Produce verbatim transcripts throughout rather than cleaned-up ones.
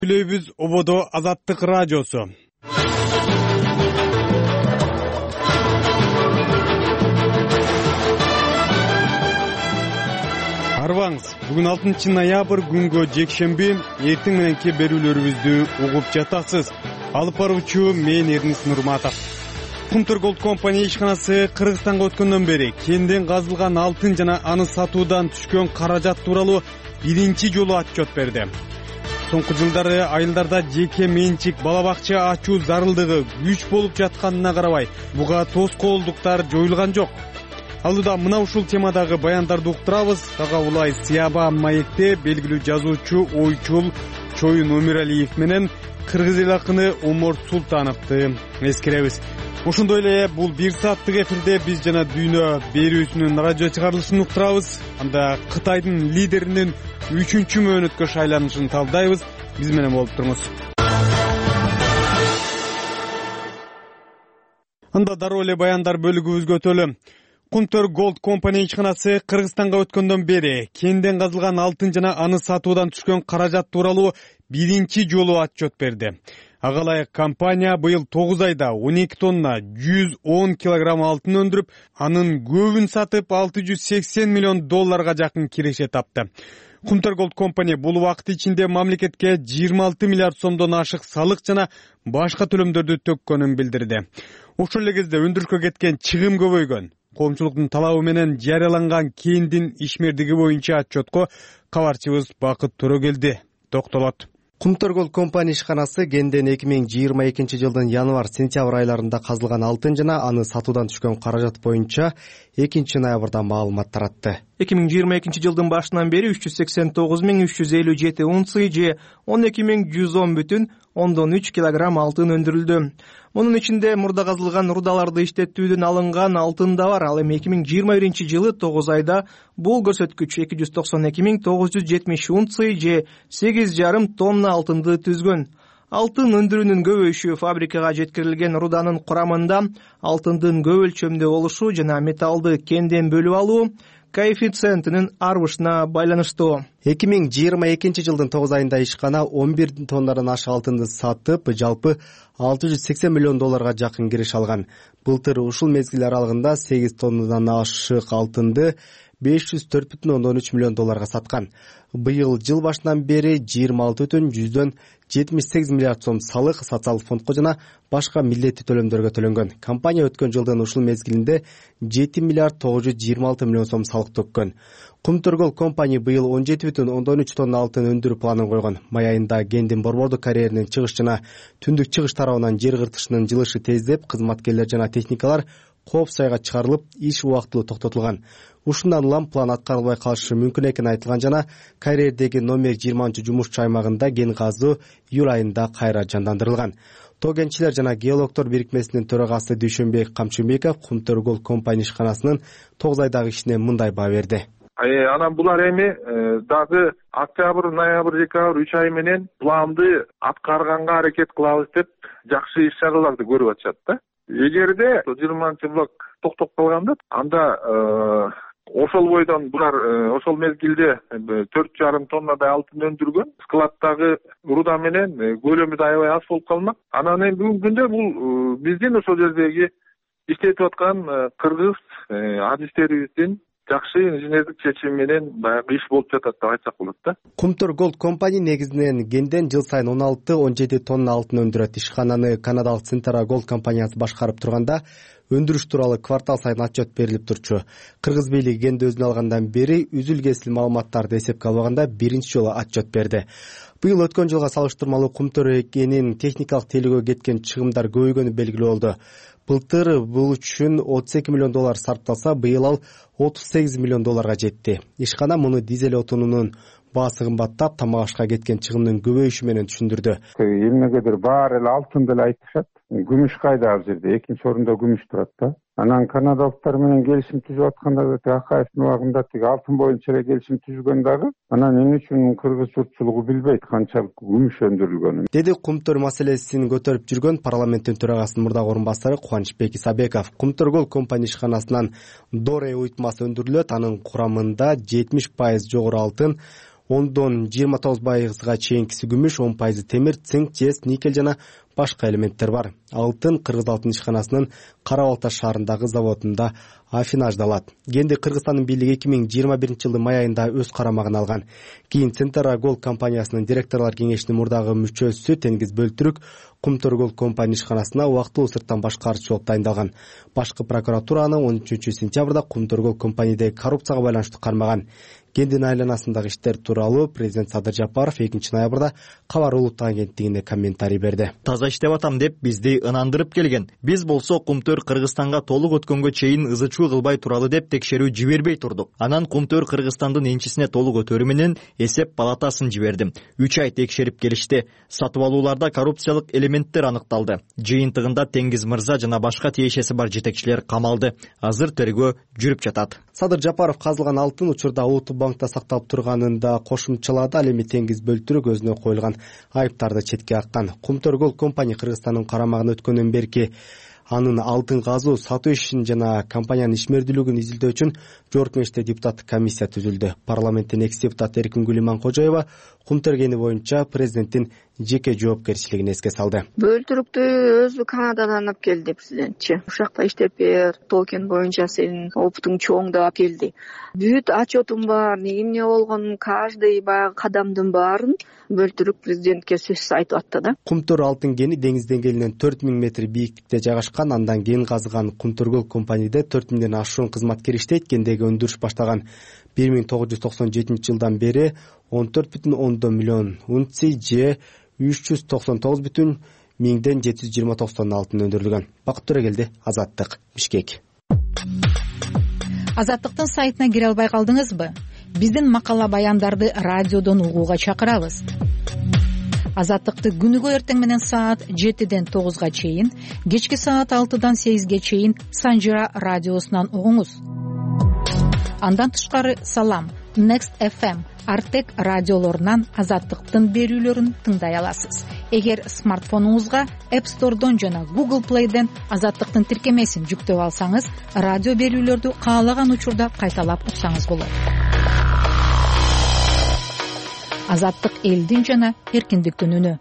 Күлөйбүз ободо Азаттык радиосу. Арбаңыз, бүгүн алтынчы ноябрь күнгө жекшемби, эртең мененки берүүлөрүбүздү угуп жатасыз. Алып баруучу мен Эрнис Нурматов. Кумтөр Голд компания ишканасы Кыргызстанга өткөндөн бери кенден казылган алтын жана аны сатуудан түшкөн каражат тууралуу биринчи жолу отчет берди. Соңку жылдары айылдарда жеке менчик бала бакча ачуу зарылдыгы күч болуп жатканына карабай, буга тоскоолдуктар жоюлган жок. Алда мына ушул темадагы баяндарды уктурабыз. Ага улай Сыяба маекте белгилүү жазуучу, ойчул Чоюн Өмүралиев менен кыргыз эл акыны Омор Султановду эскеребиз. Ошондой эле бул бир сааттык эфирде биз жана дүйнө берүүсүнүн радио чыгарылышын уктурабыз. Анда Кытайдын лидеринин үчүнчү мөөнөткө шайланышын талдайбыз. Биз менен болуп туруңуз. Анда дароо эле баяндар бөлүгүбүзгө өтөлү. Кумтөр Голд компания ишканасы Кыргызстанга өткөндөн бери кенден казылган алтын жана аны сатуудан түшкөн каражат тууралуу биринчи жолу отчет берди. Ага ылайык компания быйыл тогуз айда он эки тонна жүз он килограмм алтын өндүрүп, анын көбүн сатып алты жүз сексен миллион долларга жакын киреше тапты. Кумтөр Голд компания бул убакыт ичинде мамлекетке жыйырма алты миллиард сомдон ашык салык жана башка төлөмдөрдү төккөнүн билдирди. Ошол эле кезде өндүрүшкө кеткен чыгым көбөйгөн. Коомчулуктун талабы менен жарыяланган кендин ишмердиги боюнча отчетко кабарчыбыз Бакыт Төрөгелди токтолот. Кумтөр Голд компания ишканасы кенден эки миң жыйырма экинчи жылдын январь-сентябрь айларында казылган алтын жана аны сатуудан түшкөн каражат боюнча экинчи ноябрда маалымат таратты. эки миң жыйырма экинчи жылдын башынан бери үч жүз сексен тогуз миң үч жүз элүү жети унция же он эки миң жүз он бүтүн ондон үч килограмм алтын өндүрүлдү. Мунун ичинде мурда казылган рудаларды иштетүүдөн алынган алтын да бар. Ал эми эки миң жыйырма биринчи жылы тогуз айда бул көрсөткүч эки жүз токсон эки миң тогуз жүз жетимиш унция же сегиз жарым тонна алтынды түзгөн. Алтын өндүрүүнүн көбөйүшү фабрикага жеткирилген руданын курамында алтындын көп өлчөмдө болушу жана металлды кенден бөлүп алуу коэффициентинин арбышына байланыштуу. эки миң жыйырма экинчи жылдын тогуз айында ишкана он бир тоннадан ашык алтынды сатып, жалпы алты жүз сексен миллион долларга жакын кириш алган. Былтыр ушул мезгил аралыгында сегиз тоннадан ашык алтынды беш жүз төрт бүтүн ондон үч миллион долларга саткан. Быйыл жыл башынан бери жыйырма алты бүтүн жүздөн жетимиш сегиз миллиард сом салык социалдык фондко жана башка милдеттүү төлөмдөргө төлөнгөн. Компания өткөн жылдын ушул мезгилинде жети миллиард тогуз жүз жыйырма алты миллион сом салык төккөн. Кумтөр Голд компания быйыл он жети бүтүн ондон үч тонна алтын өндүрүү планын койгон. Май айында кендин борбордук карьеринин чыгыш жана түндүк чыгыш тарабынан жер кыртышынын жылышы тездеп, кызматкерлер жана техникалар кооп сайга чыгарылып, иш убактылуу токтотулган. Ушундан улам план аткарылбай калышы мүмкүн экени айтылган жана карьердеги номер жыйырманчы жумушчу аймагында кен казуу июль айында кайра жандандырылган. Тоо кенчилер жана геологтор бирикмесинин төрагасы Дүйшөнбек Камчыбеков Кумтөр Голд компания ишканасынын тогуз айдагы ишине мындай баа берди. Анан булар эми дагы октябрь, ноябрь, декабрь үч ай менен планды аткарганга аракет кылабыз деп жакшы иш чараларды көрүп атышат да. Эгерде жыйырманчы блок токтоп калганда, анда ошол бойдон булар ошол мезгилде төрт жарым тоннадай алтын өндүргөн. Складдагы руда менен көлөмү да аябай аз болуп калмак. Анан эми бүгүнкү күндө бул биздин ошол жердеги иштетип аткан кыргыз адистерибиздин жакшы инженердик чечими менен баягы иш болуп жатат деп айтсак болот да. Кумтөр Голд компания негизинен кенден жыл сайын он алты он жети тонна алтын өндүрөт. Ишкананы канадалык Центра Голд компаниясы башкарып турганда өндүрүш тууралуу квартал сайын отчет берилип турчу. Кыргыз бийлиги кенди өзүнө алгандан бери үзүл-кесил маалыматтарды эсепке албаганда биринчи жолу отчет берди. Быйыл өткөн жылга салыштырмалуу Кумтөр экенин техникалык тейлөөгө кеткен чыгымдар көбөйгөнү белгилүү болду. Былтыр бул үчүн отуз эки миллион доллар сарпталса, быйыл ал отуз сегиз миллион долларга жетти. Ишкана муну дизель отунунун баасы кымбаттап, тамак ашка кеткен чыгымдын көбөйүшү менен түшүндүрдү. Эмнегедир баары эле алтын деле айтышат. күмүш кайда ал жерде? Экинчи орунда күмүш турат да. Анан канадалыктар менен келишим түзүп атканда да тиги Акаевдин убагында тиги алтын боюнча эле келишим түзүлгөн дагы анан эмне үчүн кыргыз журтчулугу билбейт канчалык күмүш өндүрүлгөнүн, деди кумтөр маселесин көтөрүп жүргөн парламенттин төрагасынын мурдагы орун басары Кубанычбек Исабеков. Кумтөргөл компания ишканасынан доре уютмасы өндүрүлөт. Анын курамында жетимиш пайыз жогору алтын, ондон жыйырма тогуз пайызга чейинкиси күмүш, он пайызы темир, цинк, жез, никель жана башка элементтер бар. Алтын Кыргыз алтын ишканасынын Кара Балта шаарындагы заводунда афинаждалат. Кенди Кыргызстандын бийлиги эки миң жыйырма биринчи жылдын май айында өз карамагына алган. Кийин Центрагол компаниясынын директорлор кеңешинин мурдагы мүчөсү Тенгиз Бөлтүрүк Кумтөргөл компания ишканасына убактылуу сырттан башкарчы болуп дайындалган. Башкы прокуратура аны он үчүнчү сентябрда Кумтөргөл компанияда коррупцияга байланыштуу кармаган. Кендин айланасындагы иштер тууралуу президент Садыр Жапаров экинчи ноябрда Кабар улуттук агенттигине комментарий берди. Таза иштеп атам деп бизди ынандырып келген. Биз болсо Кумтөр Кыргызстанга толук өткөнгө чейин ызычуу кылбай туралы деп текшерүү жибербей турдук. Анан Кумтөр Кыргызстандын энчисине толук өтөрү менен эсеп палатасын жибердим. үч ай текшерип келишти. Сатып алууларда коррупциялык элементтер аныкталды. Жыйынтыгында Теңиз мырза жана башка тиешеси бар жетекчилер камалды. Азыр тергөө жүрүп жатат. Садыр Жапаров казылган алтын учурда Улуттук банкта сакталып турганын да кошумчалады. Ал эми Теңиз Бөлтүрүк өзүнө коюлган айыптарды четке каккан. Кумтөргөл компания Кыргызстандын карамагына өткөндөн берки анын алтын казуу, сатуу ишин жана компаниянын ишмердүүлүгүн изилдөө үчүн жогорку кеңеште депутаттык комиссия түзүлдү. Парламенттин экс депутаты Эркингүл Иманкожоева кум тергени боюнча президенттин жеке жоопкерчилигин эске салды. Бөлтүрүктү өзү Канададан алып келди президентчи. Ушакта иштеп бер, токен боюнча сенин опытың чоң деп алып келди. Бүт отчетум бар, эмне болгонун, каждый баягы кадамдын баарын Бөлтүрүк президентке сөзсүз айтып атты да. Кумтөр алтын кени деңиз деңгээлинен төрт миң метр бийиктикте жайгашкан. Андан кен казыган Кумтөргөл компанияда төрт миңден ашуун кызматкер иштейт. Кендеги өндүрүш баштаган бир миң тогуз жүз токсон жетинчи жылдан бери он төрт бүтүн ондон миллион унций же үч жүз токсон тогуз бүтүн миңден жети жүз жыйырма тогуз тонна алтын өндүрүлгөн. Бакыт Төрөгелди, Азаттык, Бишкек. Азаттыктын сайтына кире албай калдыңызбы? Биздин макала баяндарды радиодон угууга чакырабыз. Азаттыкты күнүгө эртең менен саат жетиден тогузга чейин, кечки саат алтыдан сегизге чейин Санжира радиосунан угуңуз. Андан тышкары Салам, Next эф эм, Артек радиолорунан Азаттыктын берүүлөрүн тыңдай аласыз. Эгер смартфонуңузга App Store'дон жана Google Play'ден Азаттыктын тиркемесин жүктөп алсаңыз, радио берүүлөрдү каалаган учурда кайталап уксаңыз болот. Азаттык элдин жана эркиндиктин үнү.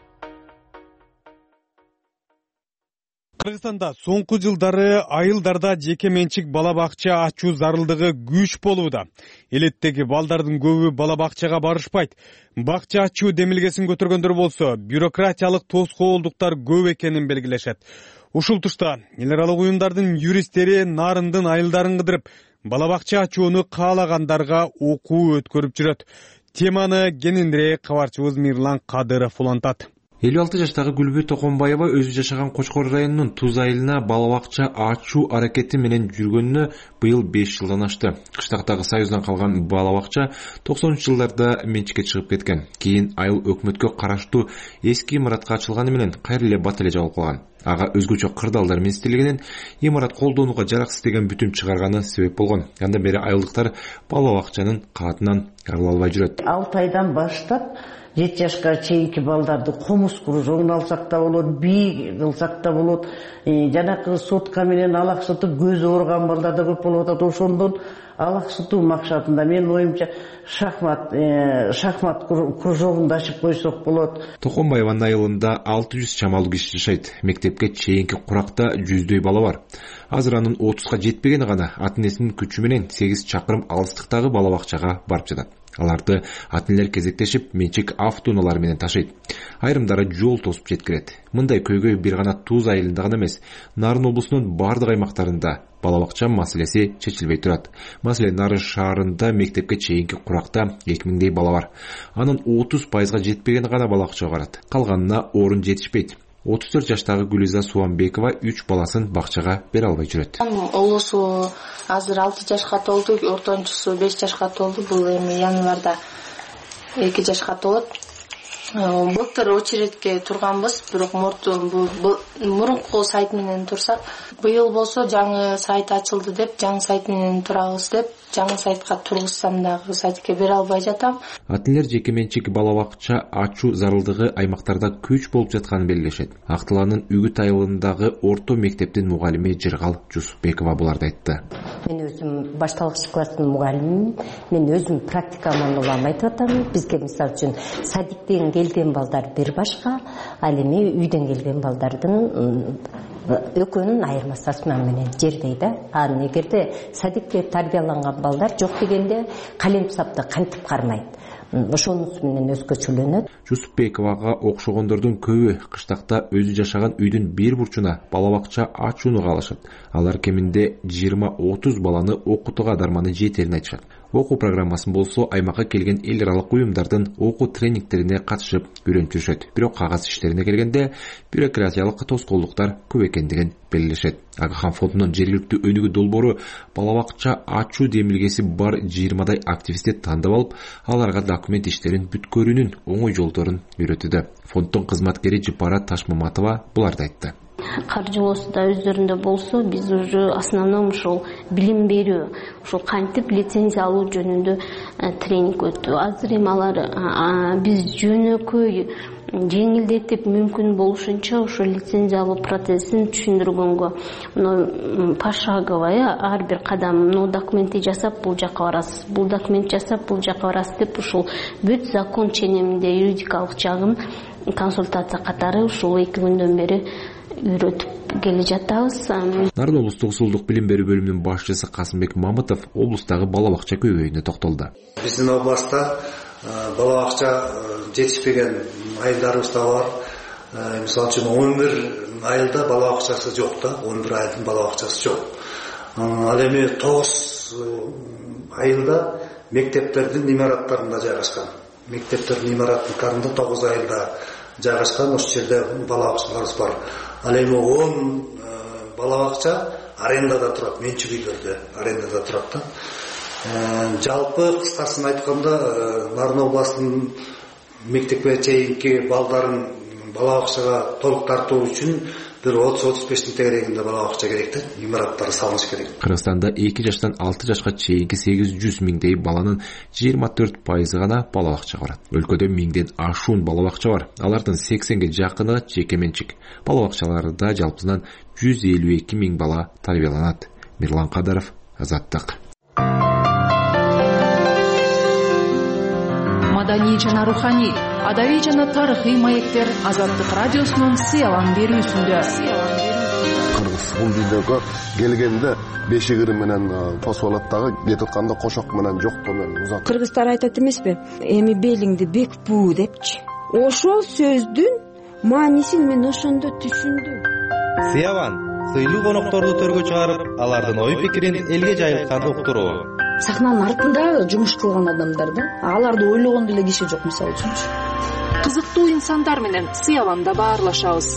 Кыргызстанда соңку жылдары айылдарда жеке менчик бала бакча ачуу зарылдыгы күч болууда. Элеттеги балдардын көбү бала бакчага барышпайт. Бакча ачуу демилгесин көтөргөндөр болсо, бюрократиялык тоскоолдуктар көп экенин белгилешет. Ушул тушта эл аралык уюмдардын юристтери нарындын айылдарын кыдырып, бала бакча ачууну каалагандарга окуу өткөрүп жүрөт. Теманы кененирээк кабарчыбыз Мирлан Кадыров улантат. элүү алты жаштагы Гүлбү Токонбаева өзү жашаган Кочкор районунун Туз айылына бала бакча ачуу аракети менен жүргөнүнө быйыл беш жылдан ашты. Кыштактагы Союздан калган бала бакча токсонунчу жылдарда менчикке чыгып кеткен. Кийин айыл өкмөткө караштуу эски имаратка ачылганы менен кайра эле бат эле жабылып калган. Ага өзгөчө кырдаалдар министрлигинин имарат колдонууга жараксыз деген бүтүм чыгарганы себеп болгон. Андан бери айылдыктар бала бакчанын каатынан арыла албай жүрөт. алты айдан баштап жети жашка чейинки балдарды комуз кружогун алсак да болот, бий кылсак да болот. Жанакы сотка менен алаксытып көзү ооруган балдар да көп болуп атат. Ошондон алаксытуу максатында менин оюмча шахмат шахмат кружогун да ачып койсок болот. Токонбаеванын айылында алты жүз чамалуу киши жашайт. Мектепке чейинки куракта жүздөй бала бар. Азыр анын отузга жетпегени гана ата энесинин күчү менен сегиз чакырым алыстыктагы бала бакчага барып жатат. Аларды ата-энелер кезектешип менчик автоунаалары менен ташыйт. Айрымдары жол тосуп жеткирет. Мындай көйгөй бир гана Туз айылында гана эмес, Нарын облусунун бардык аймактарында бала бакча маселеси чечилбей турат. Маселен, Нарын шаарында мектепке чейинки куракта эки миңдей бала бар. Анын отуз пайызга жетпегени гана бала бакчага барат. Калганына орун жетишпейт. отуз төрт жаштагы Гүлиза Суанбекова үч баласын бакчага бере албай жүрөт. Олосу азыр алты жашка толду, ортончусу беш жашка толду. Бул эми январда эки жашка толот. былтыр очередке турганбыз, бирок мурунку сайт менен турсак, быйыл болсо жаңы сайт ачылды деп, жаңы сайт менен турабыз деп, жаңы сайтка тургузсам дагы сайтке бере албай жатам. Атилер жеке менчик бала бакча ачуу зарылдыгы аймактарда көч болуп жатканын белгилешет. Актыланын Үгүт айылындагы орто мектептин мугалими Жыргал Жусупбекова буларды айтты. Мен өзүм башталгыч класстын мугалимимин. Мен өзүм практикаман улам айтып атам. Бизге мисалы үчүн садиктен келген балдар бир башка, ал эми үйдөн келген балдардын экөөнүн айырмасы асман менен жердей да. Анан эгерде садикте тарбияланган балдар жок дегенде калем сапты кантип кармайт. Ошонусу менен өзгөчөлөнөт. Жусупбековага окшогондордун көбү кыштакта өзү жашаган үйдүн бир бурчуна бала бакча ачууну каалашат. Алар кеминде жыйырма отуз баланы окутууга дарманы жетерин айтышат. Окуу программасын болсо аймакка келген эл аралык уюмдардын окуу тренингтерине катышып үйрөнтүшөт. Бирок кагаз иштерине келгенде бюрократиялык тоскоолдуктар көп экендигин белгилешет. Агахан фондунун жергиликтүү өнүгүү долбоору бала бакча ачуу демилгеси бар жыйырмадай активистти тандап алып, аларга документ иштерин бүткөрүүнүн оңой жолдорун үйрөтүүдө. Фонддун кызматкери Жыпара Ташмаматова буларды айтты. Каржылоосу да өздөрүндө болсо, биз уже основном ушул билим берүү, ушул кантип лицензия алуу жөнүндө тренинг өттү. Азыр эми алар биз жөнөкөй жеңилдетип мүмкүн болушунча ошо лицензия алуу процессин түшүндүргөнгө, мына пошагово ар бир кадам, мына документти жасап бул жака барасыз, бул документ жасап бул жака барасыз деп ушул бүт закон ченеминде юридикалык жагын консультация катары ушул эки күндөн бери үйрөтүп келе жатабыз. Нарын облустук усулдук билим берүү бөлүмүнүн башчысы Касымбек Мамытов облустагы бала бакча көбөйүүнө токтолду. Биздин областта бала бакча жетишпеген айылдарыбыз да бар. Мисалы үчүн он бир айылда бала бакчасы жок да, он бир айылдын бала бакчасы жок. Ал эми тогуз айылда мектептердин имараттарында жайгашкан. Мектептердин имараттарында тогуз айылда жайгашкан, ошол жерде бала бакчаларыбыз бар. Ал эми он бала бакча арендада турат, менчик үйлөрдө арендада турат да. Жалпы кыскасын айтканда, Нарын областынын мектепке чейинки балдарын бала бакчага толук тартуу үчүн бир отуз отуз беш тегерегинде бала бакча керек да, имараттары салыныш керек. Кыргызстанда эки жаштан алты жашка чейинки сегиз жүз миңдей баланын жыйырма төрт пайызы гана бала бакчага барат. Өлкөдө миңден ашуун бала бакча бар. Алардын сексенге жакыны жеке менчик. Бала бакчаларда жалпысынан жүз элүү эки миң бала тарбияланат. Мирлан Кадаров, Азаттык. Маданий жана руханий, адабий жана тарыхый маектер Азаттык радиосунун сыялан берүүсүндө. Кыргыз бул дүйнөгө келгенде бешигири менен тосуп алат дагы, кетип атканда кошок менен жокто менен узат. Кыргыздар айтат эмеспи? Эми белиңди бекпүү депчи. Ошол сөздүн маанисин мен ошондо түшүндүм. Сыялан сыйлуу конокторду төргө чыгарып, алардын ой пикирин элге жайылткан уктуруу. Сахнанын артында жумуш кылган адамдар да, аларды ойлогон деле киши жок, мисалы үчүн. Кызыктуу инсандар менен сыяланда баарлашабыз.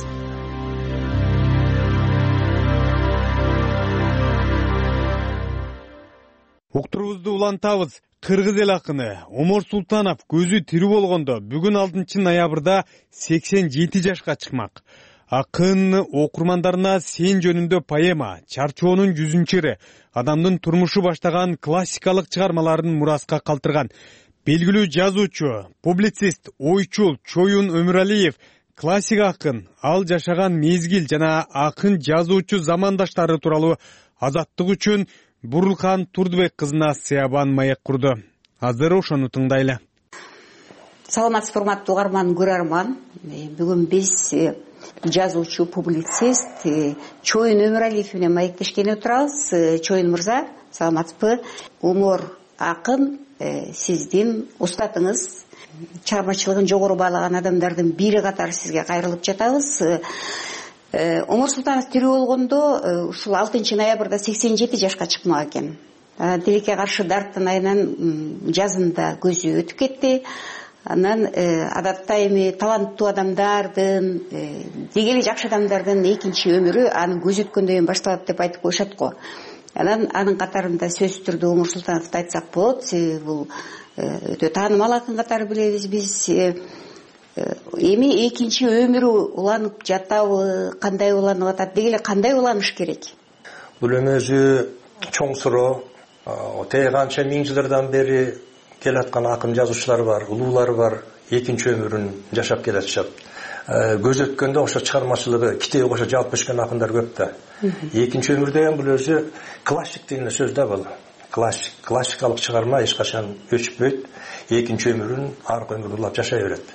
Уктурубузду улантабыз. Кыргыз эл акыны Омор Султанов көзү тирүү болгондо бүгүн алтынчы ноябрда сексен жети жашка чыкмак. Акын окурмандарына сен жөнүндө поэма, чарчоонун жүзүнчөрү, адамдын турмушу баштаган классикалык чыгармаларын мураска калтырган. Белгилүү жазуучу, публицист, ойчул Чоюн Өмүралиев классик акын, ал жашаган мезгил жана акын жазуучу замандаштары тууралуу Азаттык үчүн Бурулхан Турдубек кызына сыябан маек курду. Азыр ошону тыңдайлы. Саламатсыз урматтуу угарман, көрөрман. Бүгүн биз жазуучу, публицист Чоюн Өмүралиев менен маектешкени турабыз. Чоюн мырза, саламатсызбы? Омор акын сиздин устатыңыз, чыгармачылыгын жогору баалаган адамдардын бири катары сизге кайрылып жатабыз. Омор Султанов тирүү болгондо ушул алтынчы ноябрда сексен жети жашка чыкмак экен. Тилекке каршы Дарктын айынан жазында көзү өтүп кетти. Анан адатта эми таланттуу адамдардын, дегели жакшы адамдардын экинчи өмүрү анын көзү өткөндөн кийин башталат деп айтып коюшат го. Анан анын катарында сөзсүз түрдө Омор Султановду айтсак болот. Бул өтө таанымал акын катары билебиз биз. эми экинчи өмүрү уланып жатабы, кандай уланып атат, деги эле кандай уланыш керек? Бул эми өзү чоң суроо. Те канча миң жылдардан бери келаткан акын жазуучулар бар, улуулар бар, экинчи өмүрүн жашап келатышат. Көз өткөндө ошо чыгармачылыгы, китеби кошо жалп өчкөн акындар көп да. Экинчи өмүр деген бул өзү классик деген сөз да бул. Классик, классикалык чыгарма эч качан өчпөйт. Экинчи өмүрүн аркы өмүр улап жашай берет.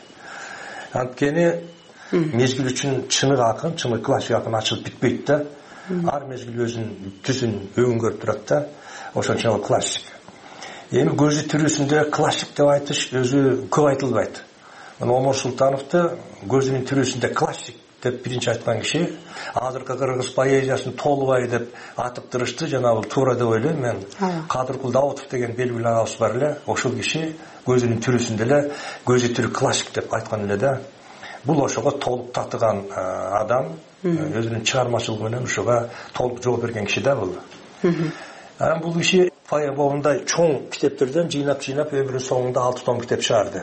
Анткени мезгил үчүн чынык акын, чынык классик акын ачылып бүтпөйт да. Ар мезгил өзүнүн түзүн өңгөрүп турат да. Ошон үчүн классик. Эми көзү тирүүсүндө классик деп айтыш өзү көп айтылбайт. Омар Султановду көзүнүн тирүүсүндө классик деп биринчи айткан киши, азыркы кыргыз поэзиясын толубай деп атып турушты, жана бул туура деп ойлойм мен. Кадыркул Даутов деген белгилүү агабыз бар эле, ошол киши көзүнүн тирүүсүндө эле көзү тирүү классик деп айткан эле да. Бул ошого толук татыган адам, өзүнүн чыгармачылыгы менен ошого толук жооп берген киши да бул. Анан бул киши моундай чоң китептерден жыйнап-жыйнап өмүрүнүн соңунда алты том китеп чыгарды.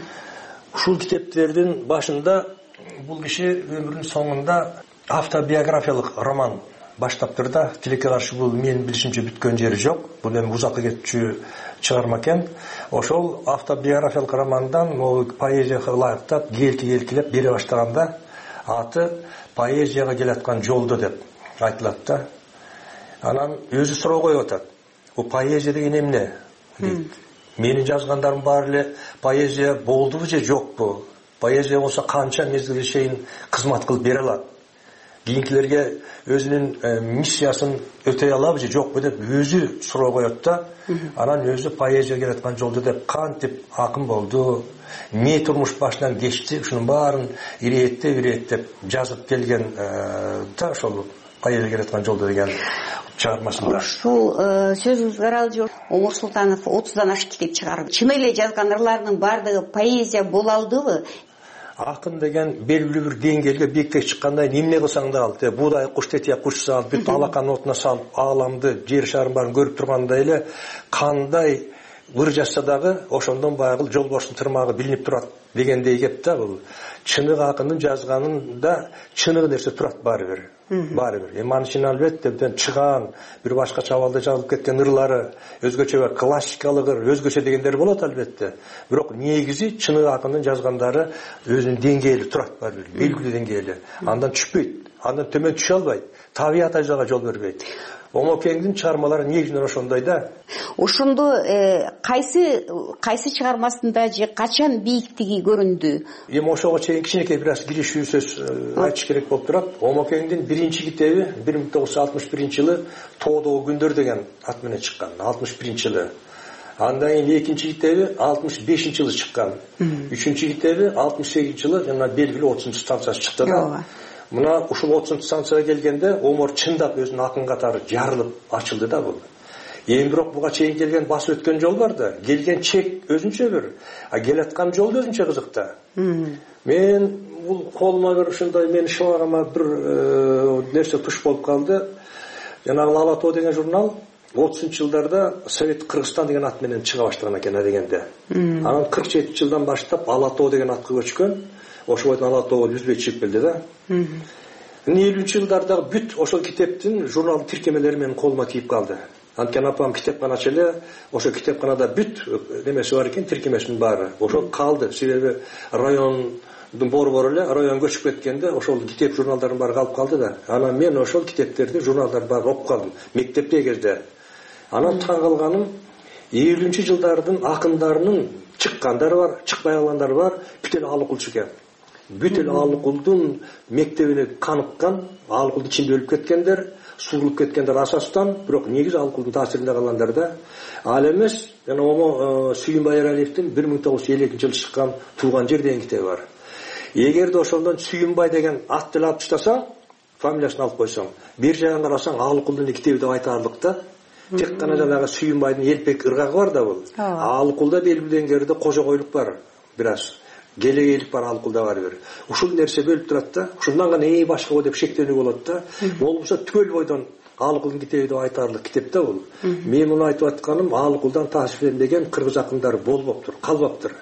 Ушул китептердин башында бул киши өмүрүнүн соңунда автобиографиялык роман баштаптыр да. Тилекке каршы бул менин билишимче бүткөн жери жок. Бул эми узакка кетчү чыгарма экен. Ошол автобиографиялык романдан могу поэзияга ылайыктап, келки-келкилеп бере баштаганда аты поэзияга келаткан жолдо деп айтылат да. Анан өзү суроо коюп атат. Бул поэзия деген эмне? дейт. Менин жазгандарым баары эле поэзия болдубу же жокпу? Поэзия болсо канча мезгилге чейин кызмат кылып бере алат? Кийинкилерге өзүнүн миссиясын өтөй алабы же жокпу деп өзү суроо коет да. Анан өзү поэзия келаткан жолдо деп кантип акын болду, эмне турмуш башынан кечти, ушунун баарын ирээттеп-ирээттеп жазып келген да ошол поэзия келаткан жолдо деген чыгармасында. Ушул сөзүңүзгө аралуу Омар Султанов отуздан ашык китеп чыгарып, чын эле жазган ырларынын баардыгы поэзия боло алдыбы? Акын деген белгилүү бир деңгээлге биекке чыккандай эмне кылсаң да ал, буудай куш тетия куш салып, бүт алакан отуна салып, ааламды, жер шарын баарын көрүп тургандай эле кандай ыр жазса дагы ошондон баягы жолборстун тырмагы билинип турат дегендей кеп да бул. Чынык акындын жазганында чынык нерсе турат баары бир. Баары бир. Эми анын ичинен албетте чыгаан бир башкача абалда жазылып кеткен ырлары, өзгөчө бир классикалык ыр, өзгөчө дегендер болот албетте. Бирок негизи чынык акындын жазгандары өзүнүн деңгээли турат баары бир, белгилүү деңгээли. Андан түшпөйт, андан төмөн түшө албайт. Табият ажага жол бербейт. Омокеңдин чыгармалары негизинен ошондой да. Ошондо кайсы кайсы чыгармасында же качан бийиктиги көрүндү? Эми ошого чейин кичинекей бир аз киришүү сөз айтыш керек болуп турат. Омокеңдин биринчи китеби бир миң тогуз жүз алтымыш биринчи жылы Тоодогу күндөр деген ат менен чыккан, алтымыш биринчи жылы. Андан кийин экинчи китеби алтымыш бешинчи жылы чыккан. Үчүнчү китеби алтымыш сегизинчи жылы жана белгилүү отузунчу станциясы чыкты да. Мына ушул отузунчу станцияга келгенде Омар чындап өзүнүн акын катары жарылып ачылды да бул. Эми бирок буга чейин келген басып өткөн жол бар да, келген чек өзүнчө бир, а келаткан жол өзүнчө кызык да. Мен бул колума бир ушундай менин шыбагыма бир нерсе туш болуп калды. Жанагы Ала тоо деген журнал отузунчу жылдарда Совет Кыргызстан деген ат менен чыга баштаган экен дегенде. Анан кырк жетинчи жылдан баштап Ала тоо деген атка көчкөн. Ошо бойдон Ала тоо үзбөй чыгып келди да. элүүнчү жылдардагы бүт ошол китептин журналдын тиркемелери менин колума тийип калды. Анткени апам китепканачы эле, ошо китепканада бүт немеси бар экен, тиркемесинин баары. Ошол калды, себеби райондун борбору эле район көчүп кеткенде ошол китеп журналдардын баары калып калды да. Анан мен ошол китептерди, журналдарды баары окуп калдым мектепте кезде. Анан таң калганым элүүнчү жылдардын акындарынын чыккандары бар, чыкпай калгандары бар, бүт эле Алыкулчу экен. Бүт эле Алыкулдун мектебине каныккан, Алыкулдун ичинде өлүп кеткендер, суурулуп кеткендер асастан, бирок негизи Алыкулдун таасиринде калгандар да. Ал эмес, жана Омо Сүйүнбай Эралиевдин бир миң тогуз жүз элүү экинчи жылы чыккан Тууган жер деген китеби бар. Эгерде ошондон Сүйүнбай деген атты алып таштасаң, фамилиясын алып койсоң, бир жагын карасаң Алыкулдун китеби деп айтарлык да. Тек гана жанагы Сүйүнбайдын элпек ыргагы бар да бул. Алыкулда белгилүү деңгээлде кожогойлук бар, бир аз келегейлик бар Алыкулда бар бир. Ушул нерсе бөлүп турат да. Ушундан гана эң башкы деп шектенүү болот да. Болбосо түгөл бойдон Алыкулдун китеби деп айтарлык китеп да бул. Мен муну айтып атканым Алыкулдан таасирленбеген кыргыз акындары болбоптур, калбаптыр.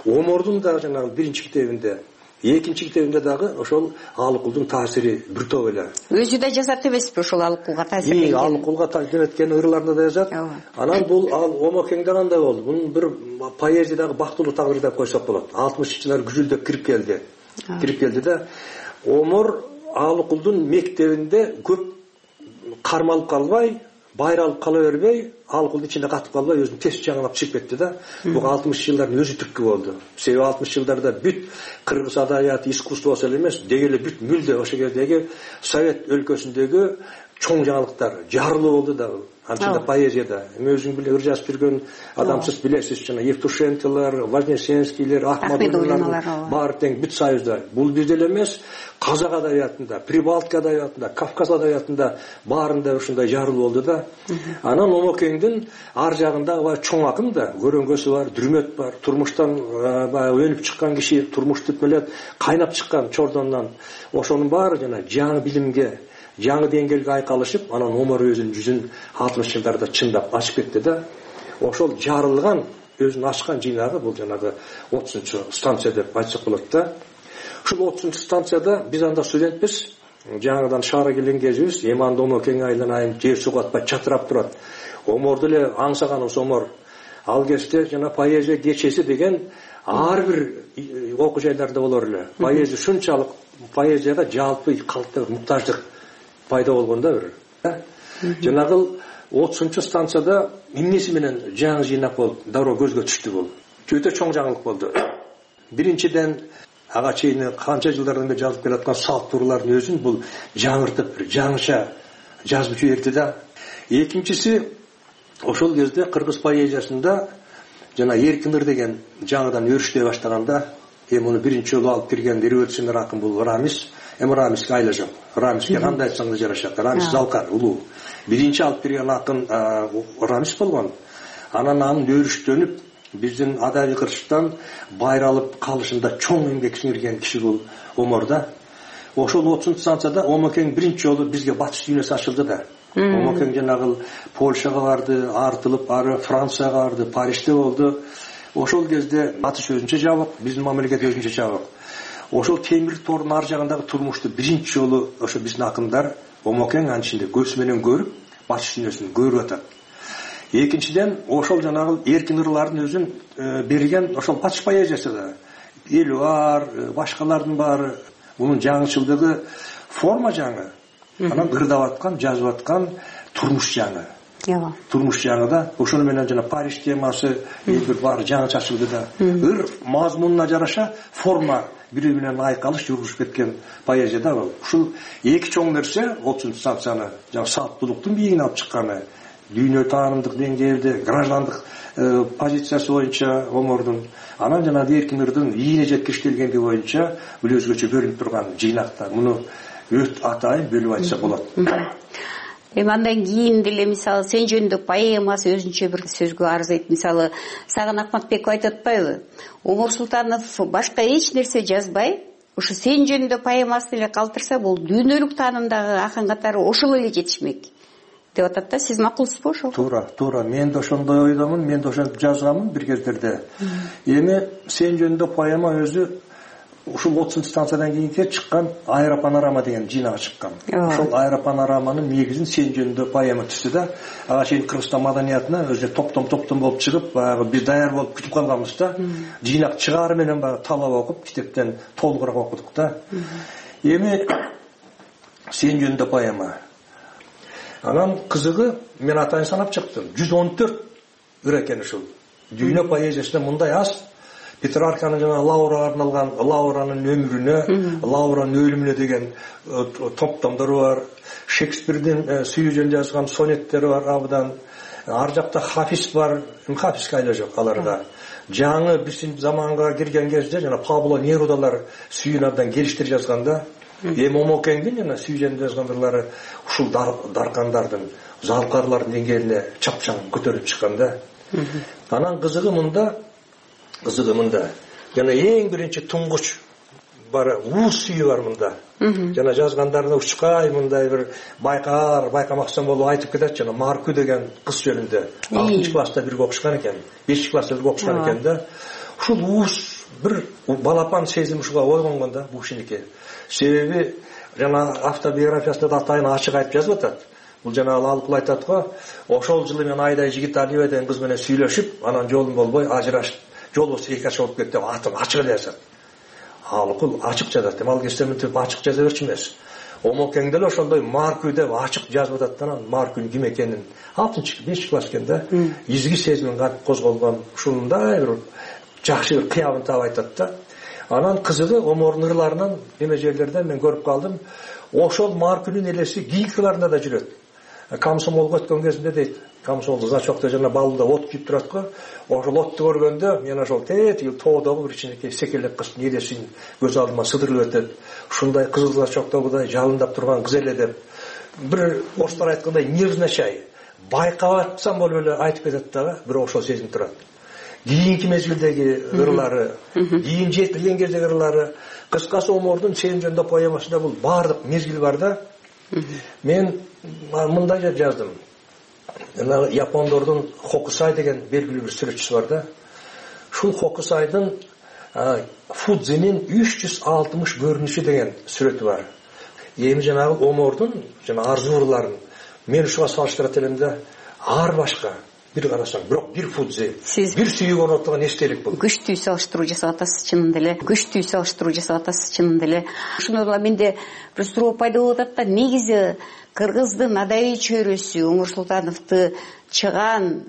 омордун да жанагы биринчи китебинде, экинчи китебинде дагы ошол алыкулдун таасири бир топ эле. Өзү да жазат эмеспи ошол алыкулга таасир эткен? Алыкулга таасир эткен ырларында да жазат. Анан бул ал Омокеңде кандай болду? Мунун бир поэзиядагы бактылуу тагдыр деп койсок болот. алтымышынчы жылдары күзүлдөп кирип келди. Кирип келди да омор алыкулдун мектебинде көп кармалып калбай, байралып кала бербей, алыкулдун ичинде катып калбай, өзүн тез жаңылап чыгып кетти да. Бул алтымышынчы жылдардын өзү түрткү болду. Себеби алтымышынчы жылдарда бүт кыргыз адабияты, искусствосу эле эмес, деги эле бүт мүлдө ошол кездеги Совет өлкөсүндөгү чоң жаңылыктар жарылуу болду да. Анчында поэзияда эми өзүң биле ыр жазып жүргөн адамсыз билесиз, жана Евтушенкилер, Вознесенскийлер, Ахмадуллалар баары тең бүт союзда. Бул бизде эле эмес, казак адабиятында, Прибалтика адабиятында, Кавказ адабиятында баарында ушундай жарылуу болду да. Анан Омокеңдин ар жагында бай чоң акын да, көрөнгөсү бар, дүрмөт бар, турмуштан баягы өнүп чыккан киши, турмушту менен кайнап чыккан чордондон. Ошонун баары жана жаңы билимге, жаңы деңгээлге айкалышып, анан омор өзүнүн жүзүн алтымышынчы жылдарда чындап ачып кетти да. Ошол жарылган, өзүн ачкан жыйнагы бул жанагы отузунчу станция деп айтсак болот да. Ушул отузунчу станцияда биз анда студентпиз, жаңыдан шаара келген кезибиз, эми анда Омокең айланайын, жер суга атпай чатырап турат. Оморду эле аңсаганыбыз омор. Ал кезде жана поэзия кечеси деген ар бир окуу жайларда болор эле. Поэзия ушунчалык поэзияга жалпы калкта муктаждык пайда болгондо бир. Жанагы отузунчу станцияда эмнеси менен жаңы жыйнак болуп, дароо көзгө түштү бул. Өтө чоң жаңылык болду. Биринчиден ага чейин канча жылдардан бери жазып келаткан салт турлардын өзүн бул жаңыртып, бир жаңыча жазып жиберди да. Экинчиси, ошол кезде кыргыз поэзиясында жана эркин ыр деген жаңыдан өрүштөй баштаганда, эми муну биринчи жолу алып кирген революционер акын бул Рамис. Эми Рамиске айла жок. Рамиске кандай айтсаң да жарашат. Рамис залкар, улуу. Биринчи алып кирген акын Рамис болгон. Анан анын өрүштөнүп, биздин адаби кырчыктан байралып калышында чоң эмгек сиңирген киши бул Омор да. Ошол отузунчу станцияда Омокең биринчи жолу бизге батыш дүйнөсү ачылды да. Омокең жанагы Польшага барды, артылып ары Францияга барды, Парижде болду. Ошол кезде батыш өзүнчө жабык, биздин мамлекет өзүнчө жабык. Ошол темир тордун ар жагындагы турмушту биринчи жолу ошо биздин акындар Омокең анын ичинде көзү менен көрүп, батыш дүйнөсүн көрүп атат. Экинчиден, ошол жанагы эркин ырлардын өзүн берген ошол батыш поэзиясы да. Элуар, башкалардын баары, мунун жаңычылдыгы форма жаңы. Анан ырдап аткан, жазып аткан турмуш жаңы. Турмуш жаңы да. Ошону менен жана Париж темасы, элбир баары жаңы чачылды да. Ыр мазмунуна жараша форма бири менен айкалыш жүргүзүп кеткен поэзия да бул. Ушул эки чоң нерсе отузунчу станцияны жана салттуулуктун бийигине алып чыкканы. Дүйнө таанымдык деңгээлде граждандык позициясы боюнча Омордун, анан жана эркин ырдын ийине жеткирилгендиги боюнча бул өзгөчө көрүнүп турган жыйнактар. Муну өт атайын бөлүп айтсак болот. Эми андан кийин деле мисалы сен жөнүндө поэмасы өзүнчө бир сөзгө арзайт. Мисалы Сагын Акматбеков айтып атпайбы? Омор Султанов башка эч нерсе жазбай, ушу сен жөнүндө поэмасы эле калтырса, бул дүйнөлүк таанымдагы акын катары ошол эле жетишмек деп атат да. Сиз макулсузбу ошол? Туура, туура. Мен да ошондой ойдомун, мен да ошентип жазганмын бир кездерде. Эми сен жөнүндө поэма өзү ушул отузунчу станциядан кийинки чыккан Аэропанорама деген жыйнагы чыккан. Ошол Аэропанораманын негизин сен жөнүндө поэма түздү да. Ага чейин Кыргызстан маданиятына өзү топтом-топтом болуп чыгып, баягы биз даяр болуп күтүп калганбыз да. Жыйнак чыгары менен баягы талап окуп, китептен толугураак окудук да. Эми сен жөнүндө поэма. Анан кызыгы мен атайын санап чыктым. жүз он төрт ыр экен ушул. Дүйнө поэзиясында мындай аз. Петрарканын жана Лаурага арналган Лауранын өмүрүнө, Лауранын өлүмүнө деген топтомдору бар. Шекспирдин сүйүүжөн жазган сонеттери бар абдан. Ар жакта Хафиз бар. Хафизге айла жок аларда. Жаңы биздин заманга кирген кезде жана Пабло Нерудалар сүйүүнү абдан келиштирип жазганда, эми Омокеңдин жана сүйүүжөн жазгандырлары ушул даркандардын, залкарлардын деңгээлине чапчаң көтөрүлүп чыкканда. Анан кызыгы мында Кызыгы мында. Жана эң биринчи туңгуч бар уус сүйүү бар мында. Жана жазгандарына учкай мындай бир байкар, байкамакчан болуп айтып кетет жана Маркү деген кыз жөнүндө. алтынчы класста бирге окушкан экен. бешинчи класста бирге окушкан экен да. Ушул уус бир балапан сезим ушуга ойгонгон да бул кичинекей. Себеби жана автобиографиясында да атайын ачык айтып жазып атат. Бул жанагы алып айтат го, ошол жылы мен Айдай жигит Алиева деген кыз менен сүйлөшүп, анан жолум болбой ажырашып, жолубуз эки ачык болуп кетти деп атын ачык эле жазат. Алыкул ачык жазат. Эми ал кезде мынтип ачык жаза берчү эмес. Омокең деле ошондой Маркү деп ачык жазып атат. Анан Маркүнүн ким экенин алтынчы бешинчи класс экенде изги сезимин кантип козголгон ушундай бир жакшы бир кыябын таап айтат да. Анан кызыгы омордун ырларынан эме жерлерде мен көрүп калдым. Ошол Маркүнүн элеси гилькаларында да жүрөт. Комсомолго өткөн кезинде дейт, комсомолдо зачокто жана балында от күйүп турат го. Ошол отту көргөндө мен ошол тетиги тоодогу бир кичинекей секелек кыздын элесин көз алдыма сыдырылып өтөт. Ушундай кызыл зачоктогудай жалындап турган кыз эле деп бир орустар айткандай нежночай байкап атсам болуп эле айтып кетет дагы, бирок ошол сезим турат. Кийинки мезгилдеги ырлары, кийин жетилген кездеги ырлары, кыскасы омордун сен жөнүндө поэмасында бул баардык мезгил бар да. Мен мындай деп жаздым. Жана япондордун Хокусай деген белгилүү бир сүрөтчүсү бар да. Шул Хокусайдын Фудзинин үч жүз алтымыш көрүнүшү деген сүрөтү бар. Эми жанагы омордун жана арзууларын мен ушуга салыштырат элем да, ар башка бир карасаң, бирок бир Фудзи, бир сүйүк орнотулган эстелик бул. Күчтүү салыштыруу жасап атасыз чынында эле. Күчтүү салыштыруу жасап атасыз чынында эле. Ушуну менде бир суроо пайда болуп атат да, негизи кыргыздын адабий чөйрөсү Оңор Султановду чыган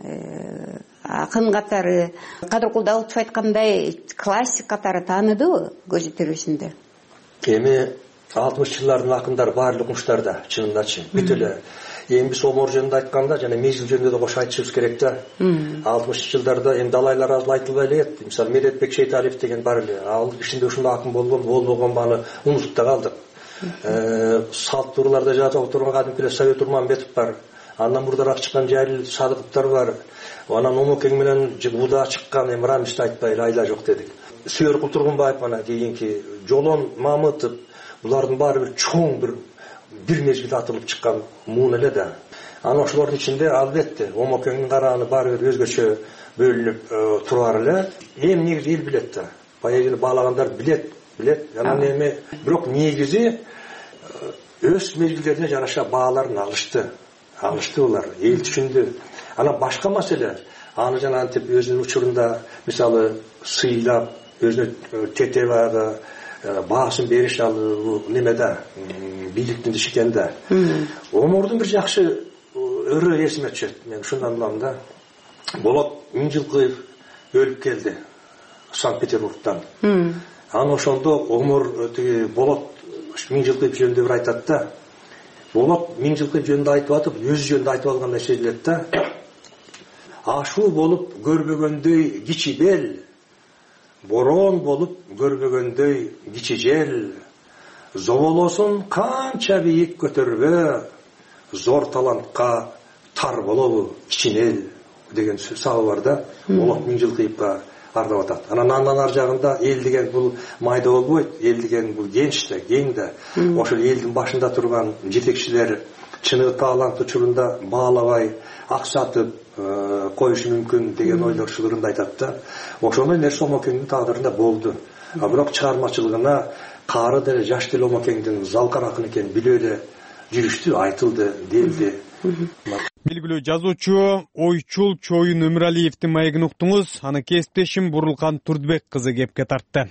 акын катары, Кадыркул Даутов айткандай классик катары тааныдыбы көзү төрөсүндө? Эми алтымыш жылдардын акындары баардык укмуштарда, чынындачы. Бүт эле эми биз омор жөнүндө айтканда жана мезгил жөнүндө да кош айтышыбыз керек да. алтымыш жылдарда эми далайлар азыр айтылбай элек. Мисалы Медетбек Шейталиев деген бар эле. Ал ичинде ушундай акын болгон, болбогон бааны унутуп да калдык. Салт турларда жазып турган кадимки эле Совет Урманбетов бар. Андан мурдараак чыккан Жайыл Садыковдор бар. Анан Омокең менен Уда чыккан эми Рамисти айтпай эле айла жок дедик. Сүйөркул Тургунбаев ана кийинки Жолон Мамытов, булардын баары бир чоң бир бир мезгилде атылып чыккан муун эле да. Анан ошолордун ичинде албетте Омокеңдин карааны баары бир өзгөчө бөлүнүп турар эле. Эми негизи эл билет да. Баягы баалагандар билет, билет. Анан эми бирок негизи өз мезгилдерине жараша бааларын алышты. Алышты булар, эл түшүндү. Анан башка маселе, аны жана антип өзүнүн учурунда мисалы сыйлап, өзүнө тетебага баасын бериш ал немеде, бийликтин ишикенде. Омордун бир жакшы өрө эсиме түшөт. Мен ушундан улам да. Болот Миңжилкыев өлүп келди Санкт-Петербургдан. Анан ошондо Омор тиги Болот Миңжилкыев жөнүндө бир айтат да. Болот Миңжилкыев жөнүндө айтып атып, өзү жөнүндө айтып алгандай сезилет да. Ашуу болуп көрбөгөндөй кичи бел, борон болуп көрбөгөндөй кичи жел, зоболосун канча бийик көтөрбө, зор талантка тар болобу кичинел деген сабы бар да. Болот Миңжилкыевга ардап атат. Анан андан ар жагында эл деген бул майда болбойт, эл деген бул генч да, кең да. Ошол элдин башында турган жетекчилер чыныгы талант учурунда баалабай, аксатып коюшу мүмкүн деген ойлор шылырында айтат да. Ошондой нерсе Омокеңдин тагдырында болду. А бирок чыгармачылыгына кары деле жаш деле Омокеңдин залкар акын экенин билип эле жүрүштү, айтылды, делди. Белгилүү жазуучу, ойчул Чоюн Өмүралиевдин маегин уктуңуз. Аны кесиптешим Бурулкан Турдбек кызы кепке тартты.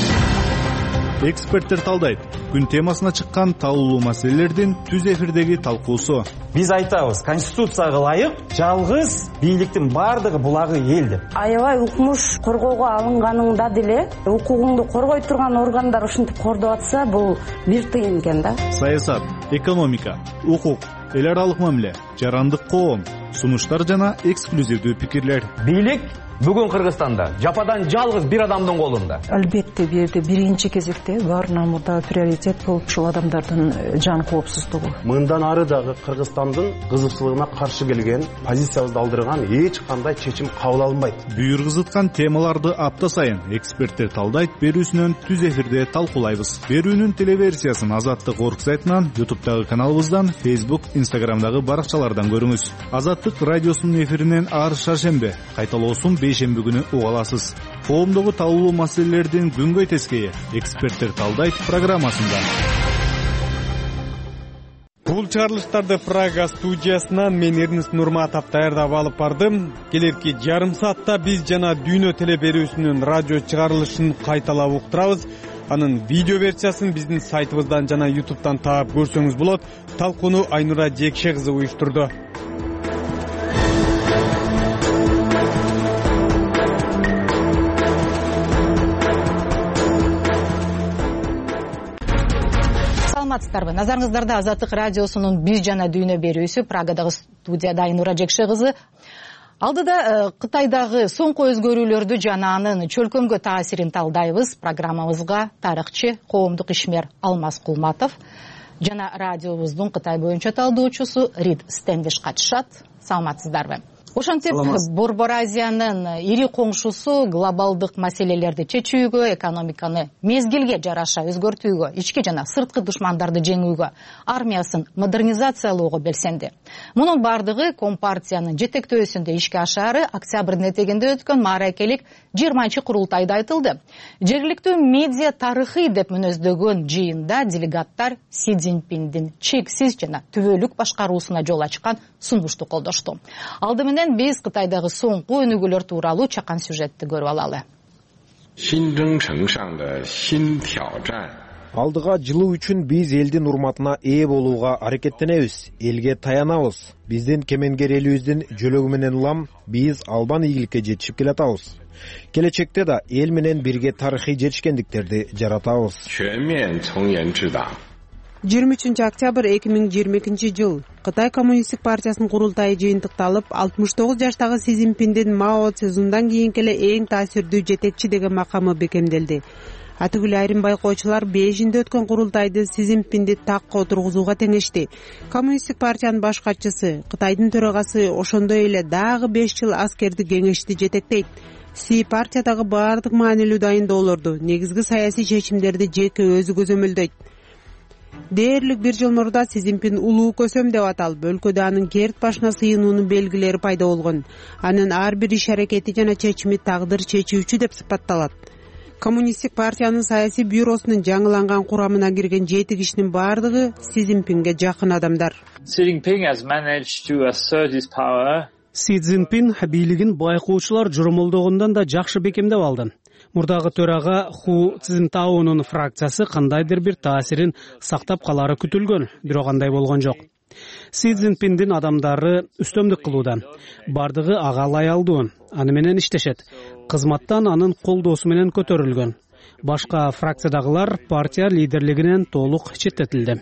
Эксперттер талдайт. Күн темасына чыккан талуулуу маселелердин түз эфирдеги талкуусу. Биз айтабыз, конституцияга ылайык жалгыз бийликтин бардыгы булагы эл деп. Аябай укмуш коргоого алынганында деле укугуңду коргой турган органдар ушинтип кордоп атса, бул бир тыйын экен да. Саясат, экономика, укук, эл аралык мамиле, жарандык коом, сунуштар жана эксклюзивдүү пикирлер. Бийлик бүгүн Кыргызстанда жападан жалгыз бир адамдын колунда. Албетте бул жерде биринчи кезекте баарынан мурда приоритет болуп ушул адамдардын жан коопсуздугу. Мындан ары дагы Кыргызстандын кызыкчылыгына каршы келген, позициябызды алдырган эч кандай чечим кабыл алынбайт. Бүйүргүзүткан темаларды апта сайын эксперттер талдайт берүүсүнөн түз эфирде талкуулайбыз. Берүүнүн телеверсиясын Азаттык орг сайтынан, ютубтагы каналыбыздан, Facebook, Instagramдагы баракчалардан көрүңүз. Азаттык радиосунун эфиринен ар шаршембе кайталоосун шейшемби күнү уга аласыз. Коомдогу талкуулуу маселелердин күнгөй тескейи эксперттер талдайт программасында. Бул чыгарылыштарды Прага студиясынан мен Эрнест Нурматов даярдап алып бардым. Келерки жарым саатта биз жана Дүйнө теле берүүсүнүн радио чыгарылышын кайталап уктурабыз. Анын видео версиясын биздин сайтыбыздан жана ютубтан таап көрсөңүз болот. Талкууну Айнура Жекше кызы уюштурду. Саламатсыздарбы? Назарыңыздарда Азаттык радиосунун биз жана Дүйнө берүүсү Прагадагы студияда Айнура Жекше кызы. Алдыда Кытайдагы соңку өзгөрүүлөрдү жана анын чөлкөмгө таасирин талдайбыз. Программабызга тарыхчы, коомдук ишмер Алмаз Кулматов жана радиобуздун Кытай боюнча талдоочусу Рид Стендиш катышат. Саламатсыздарбы? Ошентип Борбор Азиянын ири коңшусу глобалдык маселелерди чечүүгө, экономиканы мезгилге жараша өзгөртүүгө, ички жана сырткы душмандарды жеңүүгө, армиясын модернизациялоого белсенди. Мунун бардыгы Компартиянын жетектөөсүндө ишке ашаары октябрдын этегинде өткөн мааракелик жыйырманчы курултайда айтылды. Жергиликтүү медиа тарыхый деп мүнөздөгөн жыйында делегаттар Си Цзиньпиндин чексиз жана түбөлүк башкаруусуна жол ачкан сунушту колдошту. Алды менен биз Кытайдагы соңку өнүгүүлөр тууралуу чакан сюжетти көрүп алалы. Алдыга жылуу үчүн биз элдин урматына ээ болууга аракеттенебиз, элге таянабыз. Биздин кемеңгер элибиздин жөлөгү менен улам биз албан ийгиликке жетишип келатабыз. Келечекте да эл менен бирге тарыхый жетишкендиктерди жаратабыз. жыйырма үчүнчү октябрь эки миң жыйырма экинчи жыл Кытай коммунисттик партиясынын курултайы жыйынтыкталып, алтымыш тогуз жаштагы Си Цзиньпиндин Мао Цзедундан кийинки эле эң таасирдүү жетекчи деген макамы бекемделди. Атүгүл айрым байкоочулар Бейжиңде өткөн курултайды Си Цзиньпинди такка отургузууга теңешти. Коммунисттик партиянын баш катчысы, Кытайдын төрагасы ошондой эле дагы беш жыл аскерди кеңешти жетектейт. Си партиядагы баардык маанилүү дайындоолорду, негизги саясий чечимдерди жеке өзү көзөмөлдөйт. Дээрлик бир жыл мурда Си Цзиньпин улуу көсөм деп аталып, өлкөдө анын керт башына сыйынуунун белгилери пайда болгон. Анын ар бир иш аракети жана чечими тагдыр чечүүчү деп сыпатталат. Коммунисттик партиянын саясий бюросунун жаңыланган курамына кирген жети кишинин баардыгы Си Цзиньпинге жакын адамдар. Си Цзиньпин бийлигин байкоочулар журмулдогондон да жакшы бекемдеп алды. Мурдагы төрага Ху Цзинтаонун фракциясы кандайдыр бир таасирин сактап калары күтүлгөн, бирок андай болгон жок. Си Цзиньпиндин адамдары үстөмдүк кылууда. Бардыгы ага лаялдуу, аны менен иштешет. Кызматтан анын колдоосу менен көтөрүлгөн. Башка фракциядагылар партия лидерлигинен толук четтетилди.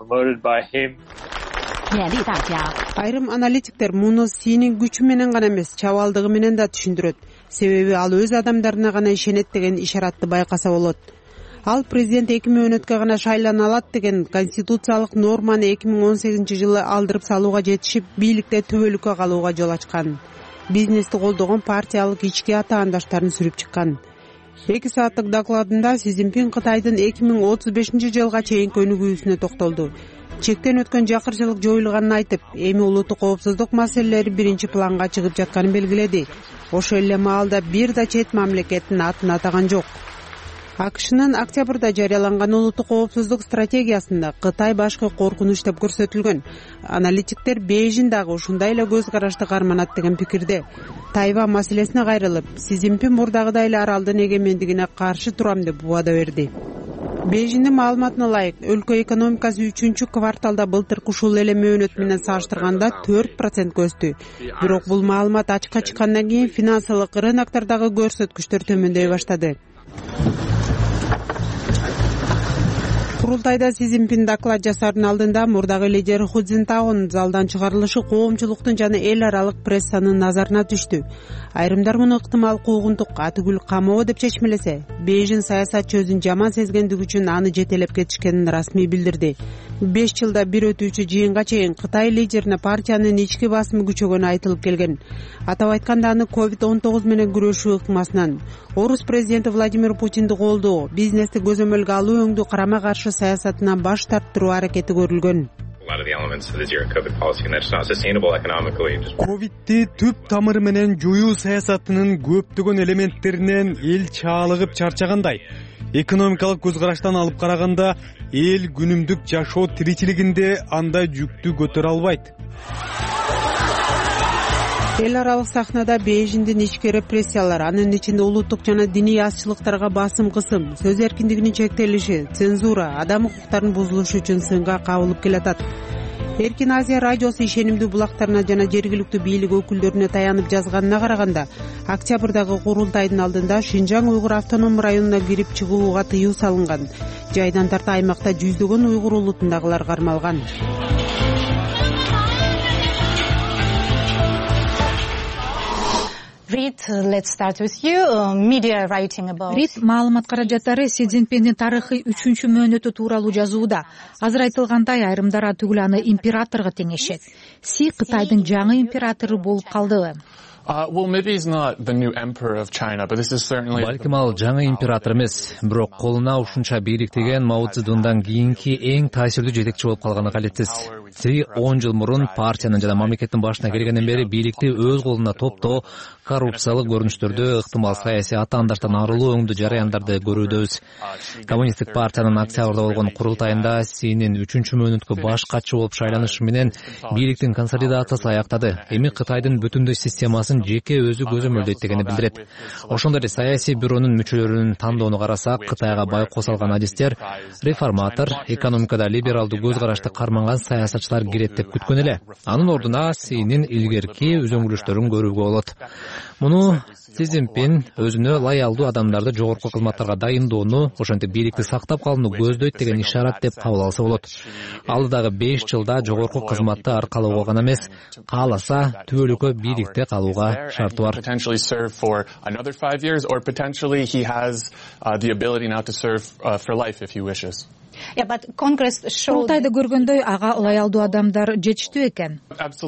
Айрым аналитиктер муну Синин күчү менен гана эмес, чабалдыгы менен да түшүндүрөт. Себеби ал өз адамдарына гана ишенет деген ишаратты байкаса болот. Ал президент эки мөөнөткө гана шайлана алат деген конституциялык норманы эки миң он сегизинчи жылы алдырып салууга жетишип, бийликте түбөлүккө калууга жол ачкан. Бизнести колдогон партиялык ички атаандаштарын сүрүп чыккан. эки сааттык докладында Си Цзиньпин Кытайдын эки миң отуз бешинчи жылга чейинки өнүгүүсүнө токтолду. Чектен өткөн жакырчылык жоюлганын айтып, эми улуттук коопсуздук маселелери биринчи планга чыгып жатканын белгиледи. Ошол эле маалда бир да чет мамлекеттин атын атаган жок. АКШнын октябрда жарыяланган улуттук коопсуздук стратегиясында Кытай башкы коркунуч деп көрсөтүлгөн. Аналитиктер Бейжиң дагы ушундай эле көз карашты карманат деген пикирде. Тайвань маселесине кайрылып, Си Цзиньпин мурдагыдай эле аралдын эгемендигине каршы турам деп убада берди. Бейжиңдин маалыматына ылайык, өлкө экономикасы үчүнчү кварталда былтыркы ушул эле мөөнөт менен салыштырганда төрт процентке өстү. Бирок бул маалымат ачыкка чыккандан кийин финансылык рыноктордогу көрсөткүчтөр төмөндөй баштады. Курултайда Си Цзиньпин доклад жасаардын алдында мурдагы лидер Ху Цзинтаонун залдан чыгарылышы коомчулуктун жана эл аралык прессанын назарына түштү. Айрымдар муну ыктымал куугунтук, атүгүл камоо деп чечмелесе, Бейжиң саясатчы өзүн жаман сезгендиги үчүн аны жетелеп кетишкенин расмий билдирди. беш жылда бир өтүүчү жыйынга чейин Кытай лидерине партиянын ички басымы күчөгөнү айтылып келген. Атап айтканда аны ковид он тогуз менен күрөшүү ыкмасынан, орус президенти Владимир Путинди колдоо, бизнести көзөмөлгө алуу өңдүү карама каршы саясатынан баш тарттыруу аракети көрүлгөн. ковидти түп тамыры менен жоюу саясатынын көптөгөн элементтеринен эл чаалыгып чарчагандай. Экономикалык көз караштан алып караганда эл күнүмдүк жашоо тиричилигинде андай жүктү көтөрө албайт. Эл аралык сахнада Бейжиңдин ички репрессиялар, анын ичинде улуттук жана диний азчылыктарга басым кысым, сөз эркиндигинин чектелиши, цензура, адам укуктарынын бузулушу үчүн сынга кабылып келатат. Эркин Азия радиосу ишенимдүү булактарына жана жергиликтүү бийлик өкүлдөрүнө таянып жазганына караганда, октябрдагы курултайдын алдында Шинжаң уйгур автоном районуна кирип чыгууга тыюу салынган. Жайдан тарта аймакта жүздөгөн уйгур улутундагылар кармалган. Рид, let's start with you. Media writing about. Рид маалымат каражаттары Си Цзиньпиндин тарыхый үчүнчү мөөнөтү тууралуу жазууда. Азыр айтылгандай, айрымдар атүгүл аны императорго теңешет. Си Кытайдын жаңы императору болуп калдыбы? Балким ал жаңы император эмес, бирок колуна ушунча бийликтеген Мао Цзэдундан кийинки эң таасирдүү жетекчи болуп калганы калетсиз. Си он жыл мурун партиянын жана мамлекеттин башына келгенден бери бийликти өз колуна топтоо, коррупциялык көрүнүштөрдү, ыктымал саясий атаандаштан арылуу өңдүү жараяндарды көрүүдөбүз. Коммунисттик партиянын октябрда болгон курултайында Синин үчүнчү мөөнөткө баш катчы болуп шайланышы менен бийликтин консолидациясы аяктады. Эми Кытайдын бүтүндөй системасын жеке өзү көзөмөлдөйт дегени билдирет. Ошондой эле саясий бюронун мүчөлөрүнүн тандоону карасак, Кытайга байкоо салган адистер реформатор, экономикада либералдуу көз карашты карманган саясатчылар кирет деп күткөн эле. Анын ордуна Синин илгерки үзөңгүлүштөрүн көрүүгө болот. Муну Си Цзиньпин өзүнө лоялдуу адамдарды жогорку кызматтарга дайындоону, ошентип бийликти сактап калууну көздөйт деген ишарат деп кабыл алса болот. Алдыдагы беш жылда жогорку кызматты аркалоого гана эмес, кааласа түбөлүккө бийликте калууга шарты бар. Курултайды көргөндөй ага лоялдуу адамдар жетиштүү экен.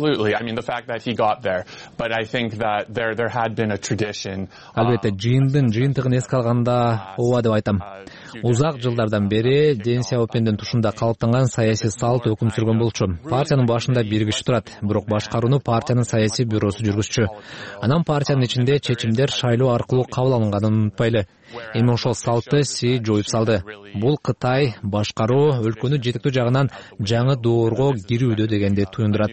Албетте, жыйындын жыйынтыгын эске алганда ооба деп айтам. Узак жылдардан бери Дэн Сяопиндин тушунда калыптанган саясий салт өкүм сүргөн болчу. Партиянын башында бир киши турат, бирок башкарууну партиянын саясий бюросу жүргүзчү. Анан партиянын ичинде чечимдер шайлоо аркылуу кабыл алынганын унутпайлы. Эми ошол салтты Си жоюп салды. Бул Кытай башкаруу өлкөнү жетектүү жагынан жаңы доорго кирүүдө дегенди туюндурат.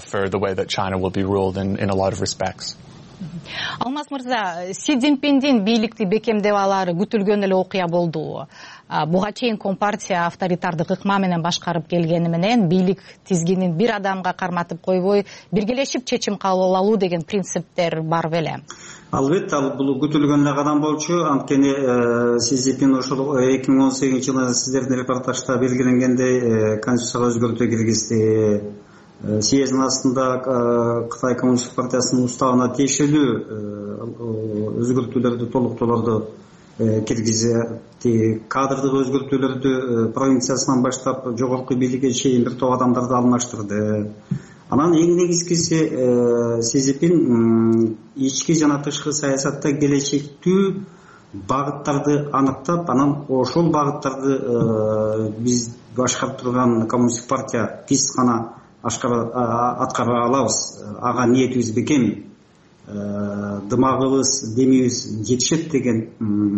Алмаз мырза, Си Цзиньпиндин бийликти бекемдеп алары күтүлгөн эле окуя болду. Буга чейин Компартия авторитардык ыкма менен башкарып келгени менен бийлик тизгинин бир адамга карматып койбой, биргелешип чечим кабыл алуу деген принциптер бар беле? Албетте, ал бул күтүлгөн эле кадам болчу. Анткени Си Цзиньпин ошол эки миң он сегизинчи жылы сиздердин репортажда белгиленгендей конституцияга өзгөртүү киргизди. Съездин астында Кытай коммунисттик партиясынын уставына тиешелүү өзгөртүүлөрдү, толуктоолорду киргизди. Кадрдык өзгөртүүлөрдү провинциясынан баштап жогорку бийликке чейин бир топ адамдарды алмаштырды. Анан эң негизгиси Си Цзиньпин ички жана тышкы саясатта келечектүү багыттарды аныктап, анан ошол багыттарды биз башкарып турган коммунисттик партия биз гана аткара алабыз. Ага ниетибиз бекем, дымагыбыз, демибиз жетишет деген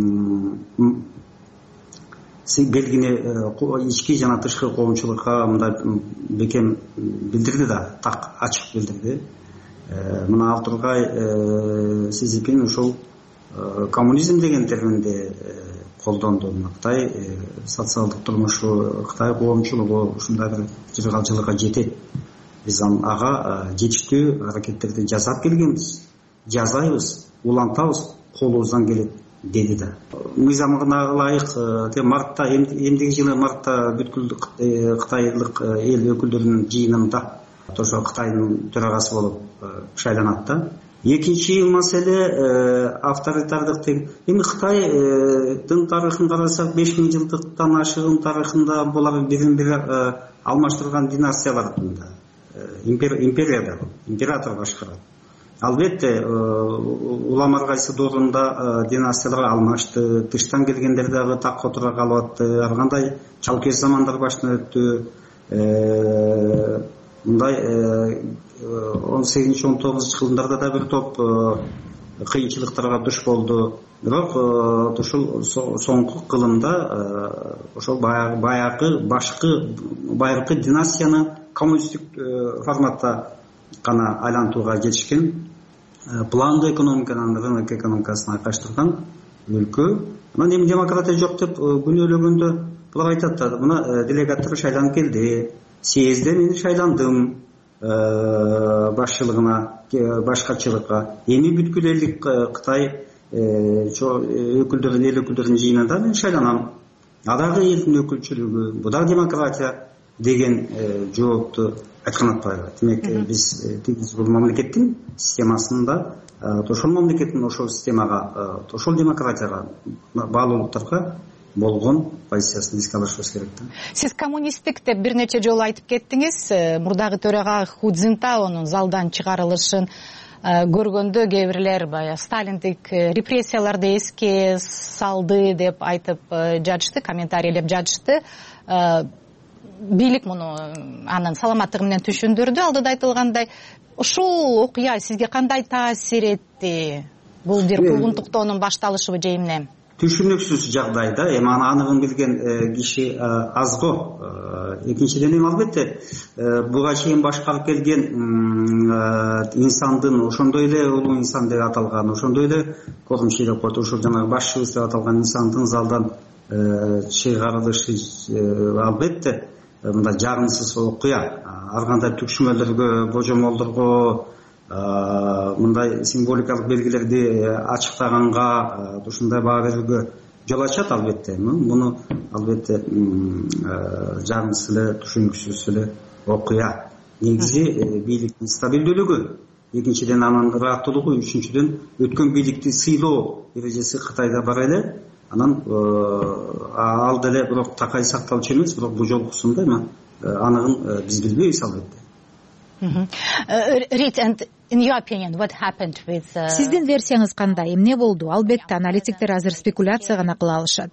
белгини ички жана тышкы коомчулукка мындай бекем билдирди да, так ачык билдирди. Мына ал тургай Си Цзиньпин ушул коммунизм деген терминди колдонду. Кытай социалдык турмушу, Кытай коомчулугу ушундай бир жыргалчылыкка жетет. Биз ага жетиштүү аракеттерди жасап келгенбиз, жасайбыз, улантабыз, колубуздан келет деди да. Мыйзамына ылайык мартта, эмдиги жылы мартта бүткүл кытайлык эл өкүлдөрүнүн жыйынында ошо Кытайдын төрагасы болуп шайланат да. Экинчи маселе авторитардык. Эми Кытайдын тарыхын карасак, беш миң жылдыктан ашыгын тарыхында булар бирин бири алмаштырган династиялар да. Империяда император башкарат. Албетте, улам ар кайсы доорунда династиялар алмашты, тыштан келгендер дагы такка отура калып атты, ар кандай чалкеш замандар башынан өттү. мындай он сегизинчи он тогузунчу жылдарда да бир топ кыйынчылыктарга душ болду. Бирок ушул соңку кылымда ошол баягы башкы байыркы династияны коммунисттик форматта гана айлантууга жетишкен. Пландуу экономиканын рынок экономикасына кайыштырган өлкө. Анан эми демократия жок деп күнөөлөгөндө булар айтат да, мына делегаттар шайланып келди, съездде мен шайландым башчылыгына, башкачылыкка. Эми бүткүл элдик Кытай өкүлдөрүн, эл өкүлдөрүнүн жыйынында мен шайланам. Адагы элдин өкүлчүлүгү, бу да демократия деген жоопту айткан атпайбы. Демек биз тигиз бул мамлекеттин системасында, ошол мамлекеттин ошол системага, ошол демократияга, баалуулуктарга болгон позициясын эске алышыбыз керек да. Сиз коммунисттик деп бир нече жолу айтып кеттиңиз. Мурдагы төрага Ху Цзинтаонун залдан чыгарылышын көргөндө кээ бирлер баягы сталиндик репрессияларды эске салды деп айтып жатышты, комментарийлеп жатышты. Бийлик муну анын саламаттыгы менен түшүндүрдү. Алдыда айтылгандай, ушул окуя сизге кандай таасир этти? Бул бир куугунтуктоонун башталышыбы же эмне? Түшүнүксүз жагдайда, эми аны аныгын билген киши аз го. Экинчиден эми албетте буга чейин башкарып келген инсандын, ошондой эле улуу инсан деп аталган, ошондой эле кормчий деп коет, ошол жанагы башчыбыз деп аталган инсандын залдан чыгарылышы албетте мындай жагымсыз окуя. Ар кандай түкшүмөлөргө, божомолдорго, мындай символикалык белгилерди ачыктаганга, ушундай баа берүүгө жол ачат албетте. Муну албетте жагымсыз эле, түшүнүксүз эле окуя. Негизи бийликтин стабилдүүлүгү, экинчиден анын ырааттуулугу, үчүнчүдөн өткөн бийликти сыйлоо эрежеси Кытайда бар эле. Анан ал деле бирок такай сакталчу эмес, бирок бул жолкусунда аныгын биз билбейбиз албетте. Сиздин версияңыз кандай? Эмне болду? Албетте аналитиктер азыр спекуляция гана кыла алышат.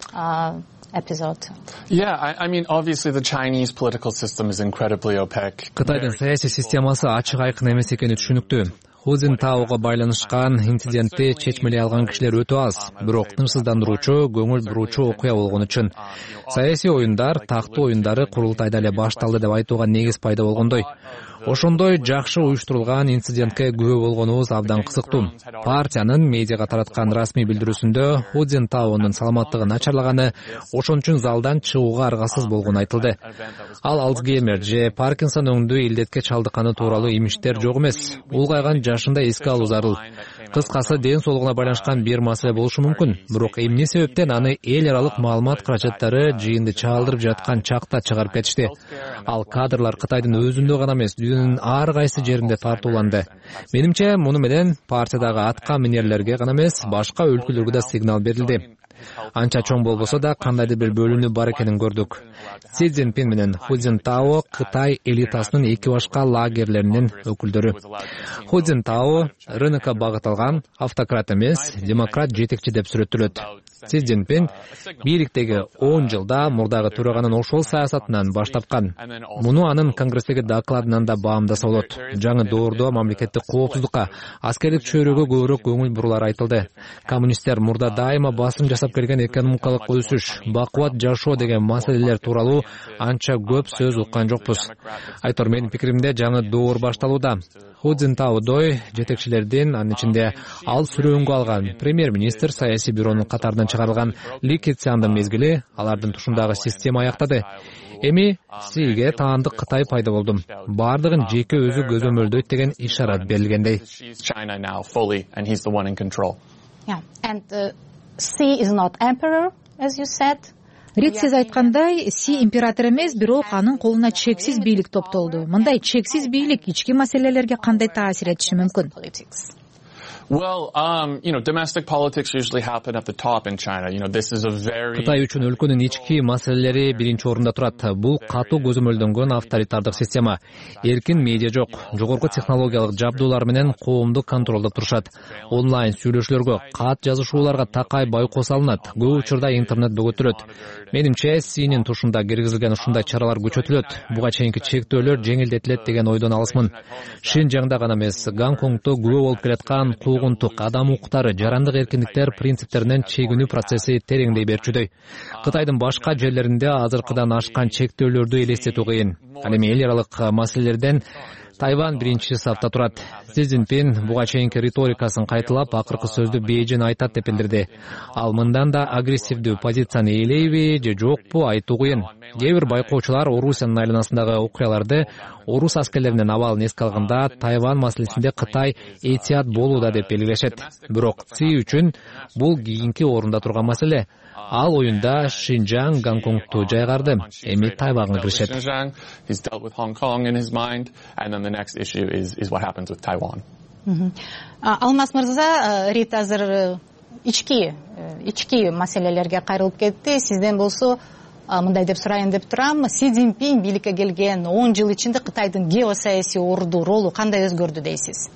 Кытайдын саясий системасы ачык айкын эмес экени түшүнүктүү. Ху Цзинтаого байланышкан инцидентти чечмелей алган кишилер өтө аз, бирок тынчсыздандыруучу, көңүл буруучу окуя болгон үчүн. Саясий оюндар, тактуу оюндары курултайда эле башталды деп айтууга негиз пайда болгондой. Ошондой жакшы уюштурулган инцидентке күбө болгонубуз абдан кызыктуу. Партиянын медиага тараткан расмий билдирүүсүндө Ху Цзинтаонун саламаттыгы начарлаганы, ошон үчүн залдан чыгууга аргасыз болгону айтылды. Ал Альцгеймер же Паркинсон өңдүү илдетке чалдыкканы тууралуу имиштер жок эмес. Улгайган жашында эске алуу зарыл. Кыскасы, ден соолугуна байланышкан бир маселе болушу мүмкүн. Бирок эмне себептен аны эл аралык маалымат каражаттары жыйынды чаалдырып жаткан чакта чыгарып кетишти? Ал кадрлар Кытайдын өзүндө гана эмес, дүйнөнүн ар кайсы жеринде тартууланды. Менимче, муну менен партиядагы атка минерлерге гана эмес, башка өлкөлөргө да сигнал берилди. Анча чоң болбосо да кандайдыр бир бөлүнүү бар экенин көрдүк. Си Цзиньпин менен Ху Цзинтао Кытай элитасынын эки башка лагерлеринин өкүлдөрү. Ху Цзинтао рынокко багытталган автократ эмес, демократ жетекчи деп сүрөттөлөт. Си Цзиньпин бийликтеги он жылда мурдагы төраганын ошол саясатынан баш тарткан. Муну анын конгресстеги докладынан да баамдаса болот. Жаңы доордо мамлекеттик коопсуздукка, аскердик чөйрөгө көбүрөөк көңүл бурулар айтылды. Коммунисттер мурда дайыма басым жасап келген экономикалык өсүш, бакубат жашоо деген маселелер тууралуу анча көп сөз уккан жокпуз. Айтор, менин пикиримде жаңы доор башталууда. Ху Цзинтаодой жетекчилердин, анын ичинде ал сүрөөнгө алган премьер-министр, саясий бюронун катарынан чыгарылган Ли Кэцяндын мезгили алардын тушундагы система аяктады. Эми Сиге таандык Кытай пайда болду. Бардыгын жеке өзү көзөмөлдөйт деген ишарат берилгендей. Рид, сиз айткандай, Си император эмес, бирок анын колуна чексиз бийлик топтолду. Мындай чексиз бийлик ички маселелерге кандай таасир этиши мүмкүн? Well, um, you know, domestic politics usually happen at the top in China. You know, this is a very Кытай үчүн өлкөнүн ички маселелери биринчи орунда турат. Бул катуу көзөмөлдөнгөн авторитардык система. Эркин медиа жок, жогорку технологиялык жабдуулар менен коомду контролдоп турушат. Онлайн сүйлөшүүлөргө, кат жазышууларга такай байкоо салынат. Көп учурда интернет бөгөтүлөт. Менимче, Синин тушунда киргизилген ушундай чаралар күчөтүлөт. Буга чейинки чектөөлөр жеңилдетилет деген ойдон алысмын. Шинжаңда гана эмес, Гонконгдо күбө болуп келаткан куугунтук, адам укуктары, жарандык эркиндиктер принциптеринен чегинүү процесси тереңдей берчүдөй. Кытайдын башка жерлеринде азыркыдан ашкан чектөөлөрдү элестетүү кыйын. Ал эми эл аралык маселелерден Тайвань биринчи сафта турат. Си Цзиньпин буга чейинки риторикасын кайталап, акыркы сөздү Бейжин айтат деп билдирди. Ал мындан да агрессивдүү позицияны ээлейби же жокпу айтуу кыйын. Кээ бир байкоочулар Орусиянын айланасындагы окуяларды орус аскерлеринин абалын эске алганда Тайвань маселесинде Кытай этият болууда деп белгилешет. Бирок Си үчүн бул кийинки орунда турган маселе. Ал оюнда Шинжаң, Гонконгду жайгарды, эми Тайваньга киришет. Алмаз мырза, Рит азыр ички ички маселелерге кайрылып кетти. Сизден болсо мындай деп сурайын деп турам. Си Цзиньпин бийликке келген он жыл ичинде Кытайдын геосаясий орду ролу кандай өзгөрдү дейсиз?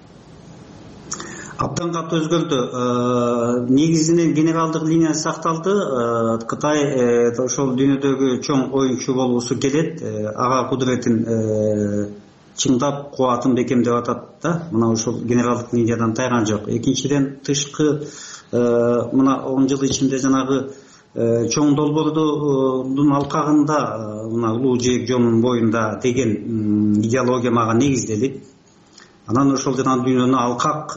Абдан катуу өзгөрдү. Негизинен генералдык линия сакталды. Кытай ошол дүйнөдөгү чоң оюнчу болуусу келет. Ага кудуретин чыңдап, кубатын бекемдеп атат да. Мына ошол генералдык линиядан тайган жок. Экинчиден тышкы мына он жыл ичинде жанагы чоң долбоордун алкагында мына улуу жээк жолунун боюнда деген идеология мага негизделип, анан ошол жана дүйнөнү алкак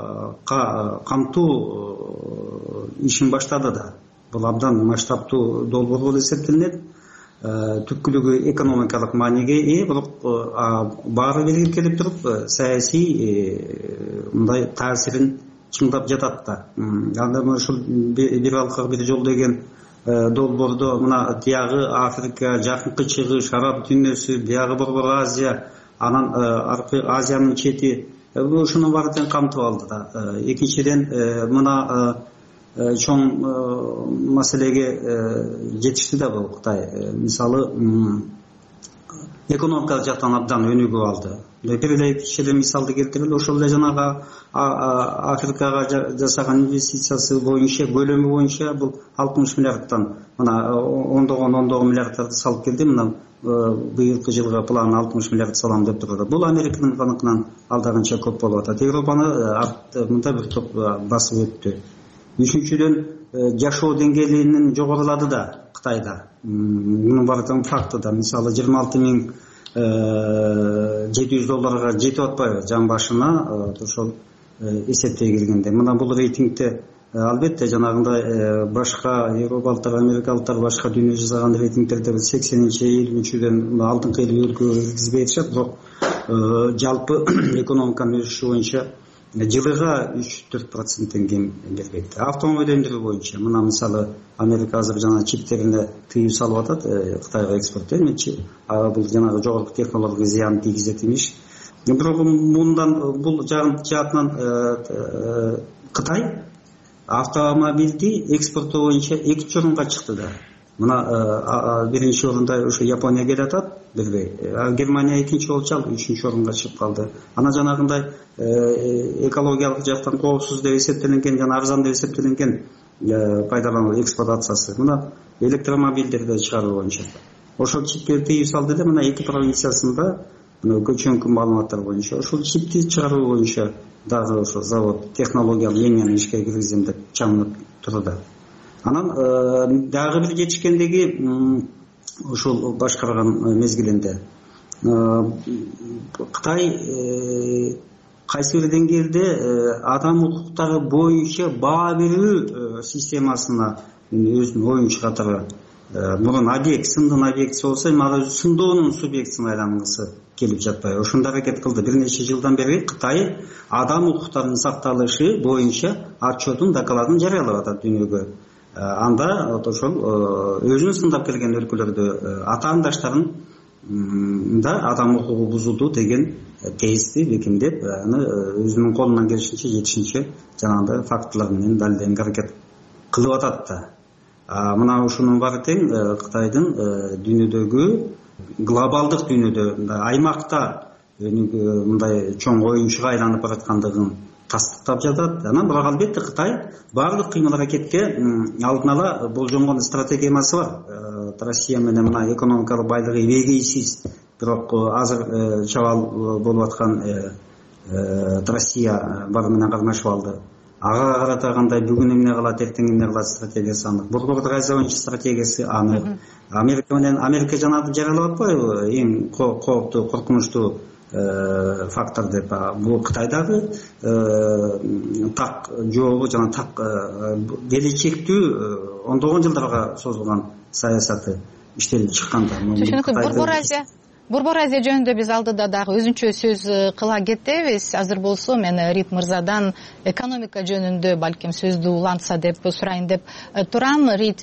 камтуу ишин баштады да. Бул абдан масштабтуу долбоор болуп эсептелинет. Түпкүлүгү экономикалык мааниге ээ, бирок баары белгилеп келип туруп, саясий мындай таасирин чыңдап жатат да. Анда ошол бир алкак бир жол деген долбоордо мына тиягы Африка, жакынкы чыгыш, араб дүйнөсү, биягы Борбор Азия, анан аркы Азиянын чети, ушунун баары тең камтып алды да. Экинчиден мына чоң маселеге жетишти да бул Кытай. Мисалы экономикалык жактан абдан өнүгүп алды. Бир эле кичине мисалды келтирели, ошол эле жанагы Африкага жасаган инвестициясы боюнча, көлөмү боюнча бул алтымыш миллиардтан мына ондогон ондогон миллиардтарды салып келди. Мына быйылкы жылга план алтымыш миллиард салам деп турат. Бул Американын каныкынан алдагынча көп болуп атат. Европаны мындай бир топ басып өттү. Үчүнчүдөн жашоо деңгээлинин жогорулады да Кытайда. Мунун баары тең факты да. Мисалы жыйырма алты миң жети жүз долларга жетип атпайбы жан башына, ошол эсептей келгенде. Мына бул рейтингде албетте жанагындай башка европалыктар, америкалыктар башка дүйнө жасаган рейтингдерде сексенинчи, элүүнчүдөн алдыңкы элүү өлкөгө киргизбей атышат, бирок жалпы экономиканын өсүшү боюнча жылыга үч төрт проценттен кем бербейт. Автомобиль өндүрүү боюнча мына мисалы Америка азыр жана чиптерине тыюу салып атат, Кытайга экспорт эмечи. Бул жанагы жогорку технология зыян тийгизет имиш. Бирок мындан бул жаатынан Кытай автомобилди экспортоо боюнча экинчи орунга чыкты да. Мына биринчи орунда ошо Япония келатат, билбей. Германия экинчи болуп чалды, үчүнчү орунга чыгып калды. Анан жанагындай экологиялык жактан коопсуз деп эсептелинген жана арзан деп эсептелинген пайдалануу эксплуатациясы. Мына электромобилдерди чыгаруу боюнча ошол чипти тыюу салды эле. Мына эки провинциясында мына көчөңкү маалыматтар боюнча ошол чипти чыгаруу боюнча дагы ошо завод технологиялык линияны ишке киргизем деп чамынып турду. Анан дагы бир жетишкендиги ошол башкарган мезгилинде Кытай кайсы бир деңгээлде адам укуктары боюнча баа берүү системасына өзүнүн оюнчу катары мурун объект, сындын объектиси болсо, эми ал өзү сындоонун субъектисине айлангысы келип жатпайбы. Ошондой аракет кылды. Бир нече жылдан бери Кытай адам укуктарынын сакталышы боюнча отчетун, докладын жарыялап атат дүйнөгө. Анда ошол өзүн сындап келген өлкөлөрдө атаандаштарын адам укугу бузулду деген тезисти бекемдеп, аны өзүнүн колунан келишинче жетишинче жанагындай фактылар менен далилденүүгө аракет кылып атат да. Мына ушунун баары тең Кытайдын дүйнөдөгү глобалдык дүйнөдө аймакта мындай чоң оюнчуга айланып бараткандыгын тастыктап жатат. Анан бирок албетте Кытай баардык кыймыл аракетке алдын ала болжонгон стратегиясы бар. Россия менен мына экономикалык байлыгы эбегейсиз, бирок азыр чабал болуп аткан Россия бары менен кармашып алды. Ага карата кандай бүгүн эмне кылат, эртең эмне кылат стратегиясы анык. Борбордук Азия боюнча стратегиясы анык. Америка менен Америка жанагы жарыялап атпайбы эң кооптуу, коркунучтуу фактор деп. Бул Кытайдагы так жообу жана так келечектүү ондогон жылдарга созулган саясаты иштелип чыкканда. Борбор Азия Борбор Азия жөнүндө биз алдыда дагы өзүнчө сөз кыла кетебиз. Азыр болсо мен Рит мырзадан экономика жөнүндө балким сөздү улантса деп сурайын деп турам. Рит,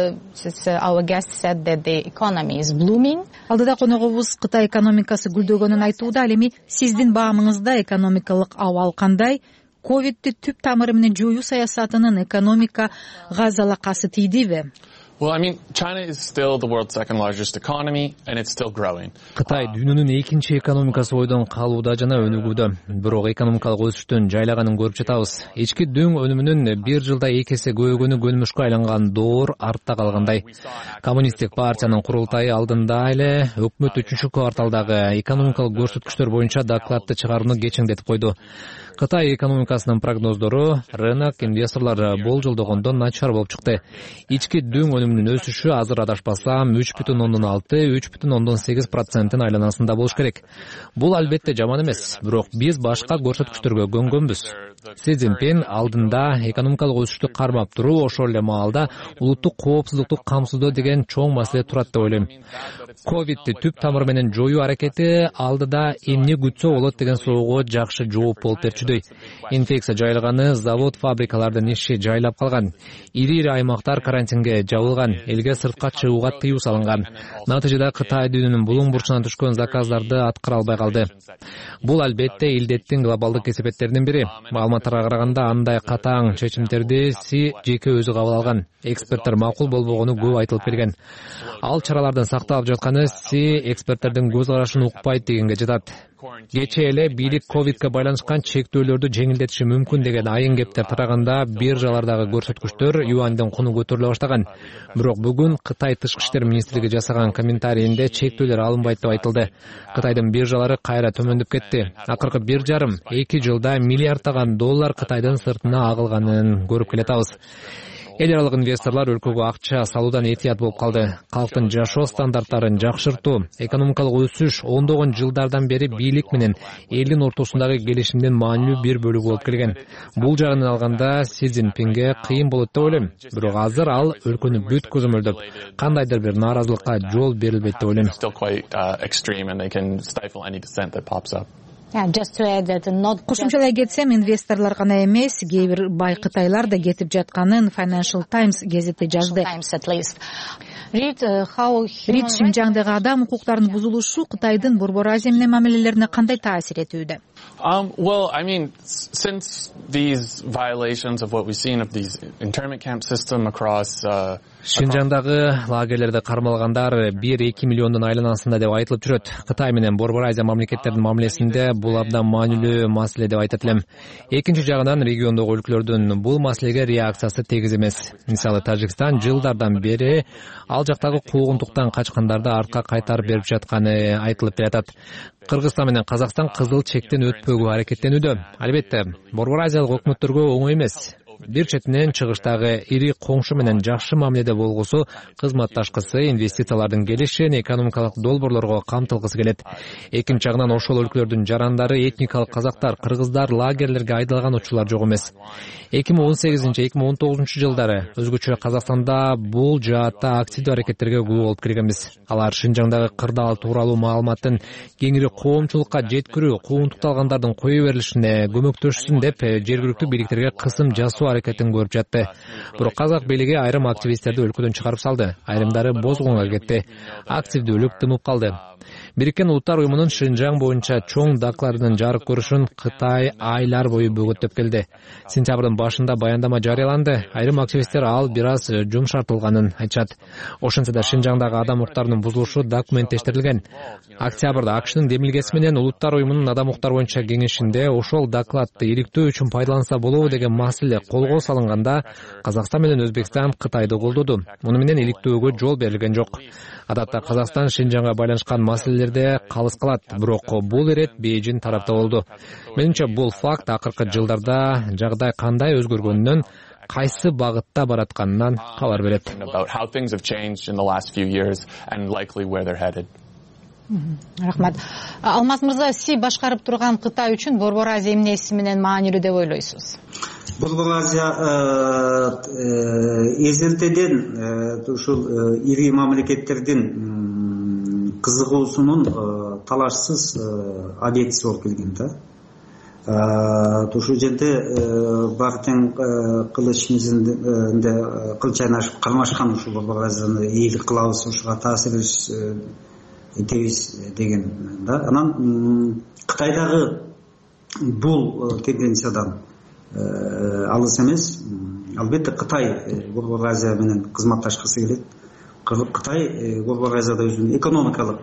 our guest said that the economy is blooming. Алдыда коногубуз Кытай экономикасы гүлдөгөнүн айтууда. Ал эми сиздин баамыңызда экономикалык абал кандай? Ковидти түп тамыры менен жоюу саясатынын экономикага залакасы тийдиби? Well, I mean, China is still the world's second largest economy, and it's still growing. Кытай дүйнөнүн экинчи экономикасы бойдон калууда жана өнүгүүдө. Бирок экономикалык өсүштүн жайлаганын көрүп жатабыз. Ички дөң өнүмүнүн бир жылда эки эсе көбөйгөнү көнүмүшкө айланган доор артта калгандай. Коммунисттик партиянын курултайы алдында эле өкмөт үчүнчү кварталдагы экономикалык көрсөткүчтөр боюнча докладты чыгарууну кечеңдетип койду. Кытай экономикасынын прогноздору рынок инвесторлор болжолдогондон начар болуп чыкты. Ички дөң өнүмүнүн өсүшү азыр адашпасам үч бүтүн ондон алты — үч бүтүн ондон сегиз проценттин айланасында болуш керек. Бул албетте жаман эмес, бирок биз башка көрсөткүчтөргө көнгөнбүз. Си Цзиньпин алдында экономикалык өсүштү кармап туруу, ошол эле маалда улуттук коопсуздукту камсыздоо деген чоң маселе турат деп ойлойм. Ковидти түп тамыры менен жоюу аракети алдыда эмне күтсө болот деген суроого жакшы жооп болуп берчүдөй. Инфекция жайылганы, завод, фабрикалардын иши жайлап калган. Ири-ири аймактар карантинге жабылган, элге сыртка чыгууга тыюу салынган. Натыйжада Кытай дүйнөнүн булуң бурчунан түшкөн заказдарды аткара албай калды. Бул албетте илдеттин глобалдык кесепеттеринин бири. Маалыматтарга караганда андай катаң чечимдерди Си жеке өзү кабыл алган. Эксперттер макул болбогону көп айтылып келген. Ал чаралардын сакталып жатканы Си эксперттердин көз карашын укпайт дегенге жатат. Кече эле бийлик ковидке байланышкан чектөөлөрдү жеңилдетиши мүмкүн деген айын кептер тараганда биржалардагы көрсөткүчтөр юандын куну көтөрүлө баштаган. Бирок бүгүн Кытай тышкы иштер министрлиги жасаган комментарийинде чектөөлөр алынбайт деп айтылды. Кытайдын биржалары кайра төмөндөп кетти. Акыркы бир жарым эки жылда миллиарддаган доллар Кытайдын сыртына агылганын көрүп келатабыз. Эл аралык инвесторлор өлкөгө акча салуудан этият болуп калды. Калктын жашоо стандарттарын жакшыртуу, экономикалык өсүш ондогон жылдардан бери бийлик менен элдин ортосундагы келишимдин маанилүү бир бөлүгү болуп келген. Бул жагынан алганда Си Цзиньпинге кыйын болот деп ойлойм. Бирок азыр ал өлкөнү бүт көзөмөлдөп, кандайдыр бир нааразылыкка жол берилбейт деп ойлойм. Кошумчалай кетсем, инвесторлор гана эмес, кээ бир бай кытайлар да кетип жатканын Financial Times газети жазды. Рид, Шинжаңдагы адам укуктарынын бузулушу Кытайдын Борбор Азия менен мамилелерине кандай таасир этүүдө? Um, well, I mean, since these violations of what we've seen of these internment camp system across uh, Шинжаңдагы лагерлерде кармалгандар бир эки миллиондун айланасында деп айтылып жүрөт. Кытай менен Борбор Азия мамлекеттеринин мамилесинде бул абдан маанилүү маселе деп айтат элем. Экинчи жагынан региондогу өлкөлөрдүн бул маселеге реакциясы тегиз эмес. Мисалы, Тажикстан жылдардан бери ал жактагы куугунтуктан качкандарды артка кайтарып берип жатканы айтылып келатат. Кыргызстан менен Казакстан кызыл чектен өтпөгө аракеттенүүдө. Албетте, Борбор Азиялык өкмөттөргө оңой эмес. Бир четинен чыгыштагы ири коңшу менен жакшы мамиледе болгусу, кызматташкысы, инвестициялардын келишин, экономикалык долбоорлорго камтылгысы келет. Экинчи жагынан ошол өлкөлөрдүн жарандары, этникалык казактар, кыргыздар лагерлерге айдалган учурлар жок эмес. эки миң он сегизинчи — эки миң он тогузунчу жылдары өзгөчө Казакстанда бул жаатта активдүү аракеттерге күбө болуп келгенбиз. Алар Шинжаңдагы кырдаал тууралуу маалыматтын кеңири коомчулукка жеткирүү, куугунтукталгандардын кое берилишине көмөктөшсүн деп жергиликтүү бийликтерге кысым жасоо бошотуу аракетин көрүп жатты. Бирок казак бийлиги айрым активисттерди өлкөдөн чыгарып салды. Айрымдары Бозгунга кетти. Активдүүлүк тымып калды. Бириккен Улуттар уюмунун Шинжаң боюнча чоң докладынын жарык көрүшүн Кытай айлар бою бөгөттөп келди. Сентябрдын башында баяндама жарыяланды. Айрым активисттер ал бир аз жумшартылганын айтышат. Ошентсе да Шинжаңдагы адам укуктарынын бузулушу документтештирилген. Октябрда АКШнын демилгеси менен Улуттар уюмунун адам укуктары боюнча кеңешинде ошол докладты иликтөө үчүн пайдаланса болобу деген маселе колго салынганда Казакстан менен Өзбекстан Кытайды колдоду. Муну менен иликтөөгө жол берилген жок. Адатта Казакстан Шинжаңга байланышкан маселелерде калыс калат, бирок бул ирет Бейжин тарапта болду. Менимче бул факт акыркы жылдарда жагдай кандай өзгөргөнүнөн, кайсы багытта баратканынан кабар берет. Рахмат. Алмаз мырза, сиз башкарып турган Кытай үчүн Борбор Азия эмнеси менен маанилүү деп ойлойсуз? Борбор Азия эзелтеден ушул ири мамлекеттердин кызыгуусунун талашсыз объектиси болуп келген да. Ушул жерде бар тең кылыч мизинде кылыч айнашып кармашкан ушул Борбор Азияны ийгилик кылабыз, ушуга таасир этебиз деген да. Анан Кытайдагы бул тенденциядан алыс эмес. Албетте Кытай Борбор Азия менен кызматташкысы келет. Кытай Борбор Азияда өзүнүн экономикалык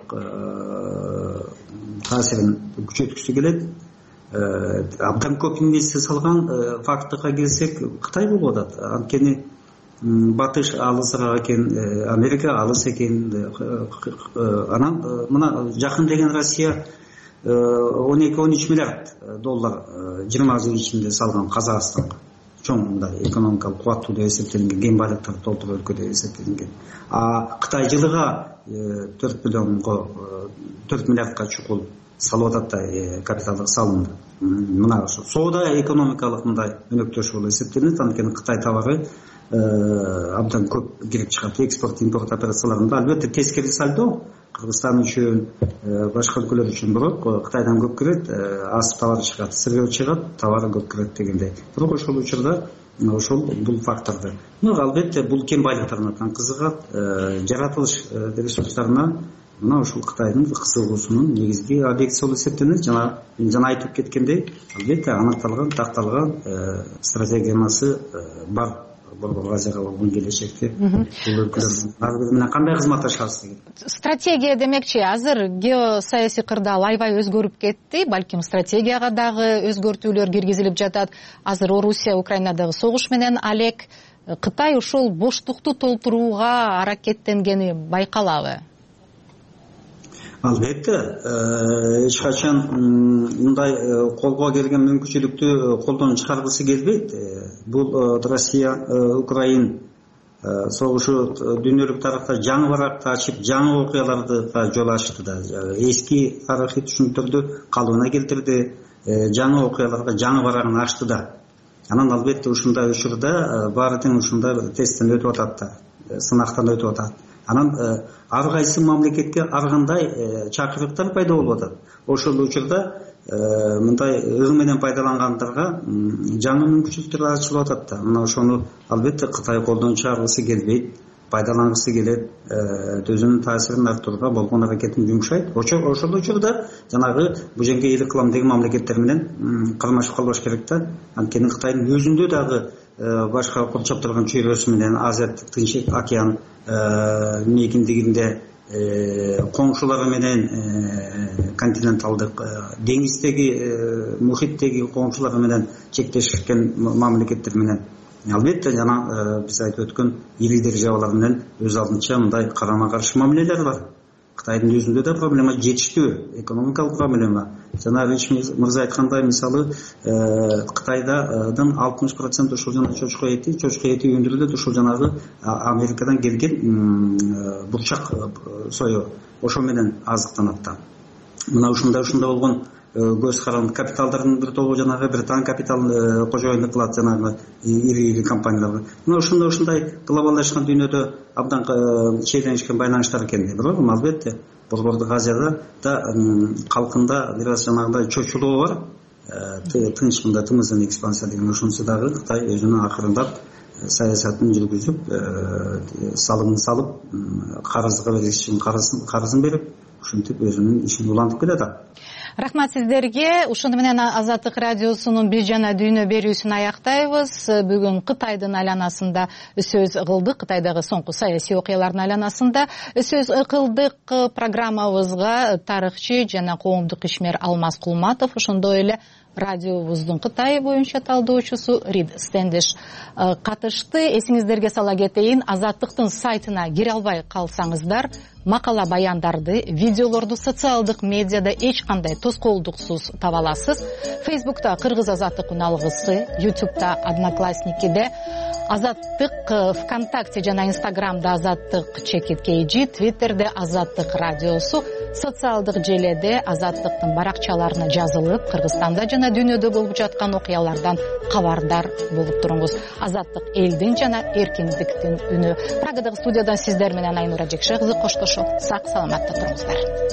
таасирин күчөткүсү келет. Абдан көп инвестиция салган фактыга келсек, Кытай болуп атат. Анткени Батыш алысыраак экен, Америка алыс экен. Анан мына жакын деген Россия он эки он үч миллиард доллар жыйырма жыл ичинде салган Казакстанга. Чоң мындай экономикалык кубаттуу деп эсептелинген, кен байлыктар толтур өлкө деп эсептелинген. А Кытай жылыга төрт миллионго төрт миллиардка чукул салып атат да капиталдык салымды. Мына ошо соода экономикалык мындай өнөктөш болуп эсептелинет. Анткени Кытай товары абдан көп кирип чыгат. Экспорт импорт операцияларында албетте тескери сальдо Кыргызстан үчүн, башка өлкөлөр үчүн бирок Кытайдан көп кирет, асып товар чыгат, сыргы чыгат, товары көп кирет дегендей. Бирок ошол учурда ошол бул факторду. Ну албетте бул кен байлыктарына кызыгат, жаратылыш ресурстарына мына ушул Кытайдын кызыгуусунун негизги объектиси болуп эсептелет. Жана мен жана айтып кеткендей, албетте аныкталган, такталган стратегиясы бар. Борбор Азияга болгон келечекте бул өлкөлөрдүн ар бири менен кандай кызматташабыз деген. Стратегия демекчи, азыр геосаясий кырда лайбай өзгөрүп кетти, балким стратегияга дагы өзгөртүүлөр киргизилип жатат. Азыр Орусия Украинадагы согуш менен алек Кытай ушул боштукту толтурууга аракеттенгени байкалабы? Албетте, эч качан мындай колго келген мүмкүнчүлүктү колдон чыгаргысы келбейт. Бул Россия Украин согушу дүйнөлүк тарыхта жаңы баракты ачып, жаңы окуяларды жол ачты да. Эски тарыхый түшүнүктөрдү калыбына келтирди, жаңы окуяларга жаңы барагын ачты да. Анан албетте ушундай учурда баары тең ушундай тесттен өтүп атат да, сынактан өтүп атат. Анан ар кайсы мамлекетке ар кандай чакырыктар пайда болуп атат. Ошол учурда мындай ыг менен пайдалангандарга жаңы мүмкүнчүлүктөр ачылып атат да. Мына ошону албетте Кытай колдон чыгаргысы келбейт, пайдалангысы келет, өзүнүн таасирин арттырууга болгон аракетин жумшайт. Ошол учурда жанагы бул жерге ийгилик кылам деген мамлекеттер менен кармашып калбаш керек да. Анткени Кытайдын өзүндө дагы башка курчап турган чөйрөсү менен Азиаттык Тынч океан мейкиндигинде коңшулары менен континенталдык деңиздеги мухиттеги коңшулары менен чектешкен мамлекеттер менен албетте жана биз айтып өткөн ири державалар менен өз алдынча мындай карама каршы мамилелер бар. Кытайдын өзүндө да проблема жетиштүү, экономикалык проблема. Жана Рич мырза айткандай, мисалы Кытайдын алтымыш процент ушул жана чочко эти, чочко эти өндүрүлөт ушул жанагы Америкадан келген бурчак сою, ошол менен азыктанат да. Мына ушундай ушундай болгон көз каранды капиталдардын бир тобу жанагы Британ капитал кожоюндук кылат жанагы ири-ири компанияларга. Мына ушундай ушундай глобалдашкан дүйнөдө абдан чейленишкен байланыштар экен. Бирок албетте Борбордук Азияда да калкында бир аз жанагындай чочулоо бар. тынч мында тымыздын экспансия деген ошонусу дагы Кытай өзүнүн акырындап саясатын жүргүзүп, салымын салып, карызга беришин карызын берип, ушинтип өзүнүн ишин улантып келатат. Рахмат сиздерге. Ушуну менен Азаттык радиосунун Биз жана дүйнө берүүсүн аяктайбыз. Бүгүн Кытайдын айланасында сөз кылдык. Кытайдагы соңку саясий окуялардын айланасында сөз кылдык. Программабызга тарыхчы жана коомдук ишмер Алмаз Кулматов, ошондой эле радиобуздун Кытай боюнча талдоочусу Рид Стендиш катышты. Эсиңиздерге сала кетейин, Азаттыктын сайтына кире албай калсаңыздар, макала баяндарды, видеолорду социалдык медиада эч кандай тоскоолдуксуз таба аласыз. Фейсбукта Кыргыз Азаттык уналгысы, Ютубта Одноклассникиде Азаттык, ВКонтакте жана Инстаграмда Азаттык чекит кейжи, Твиттерде Азаттык радиосу, социалдык желеде Азаттыктын баракчаларына жазылып, Кыргызстанда жана дүйнөдө болуп жаткан окуялардан кабардар болуп туруңуз. Азаттык элдин жана эркиндиктин үнү. Прагадагы студиядан сиздер менен Айнура Жекше кызы коштошуп, сак саламатта туруңуздар.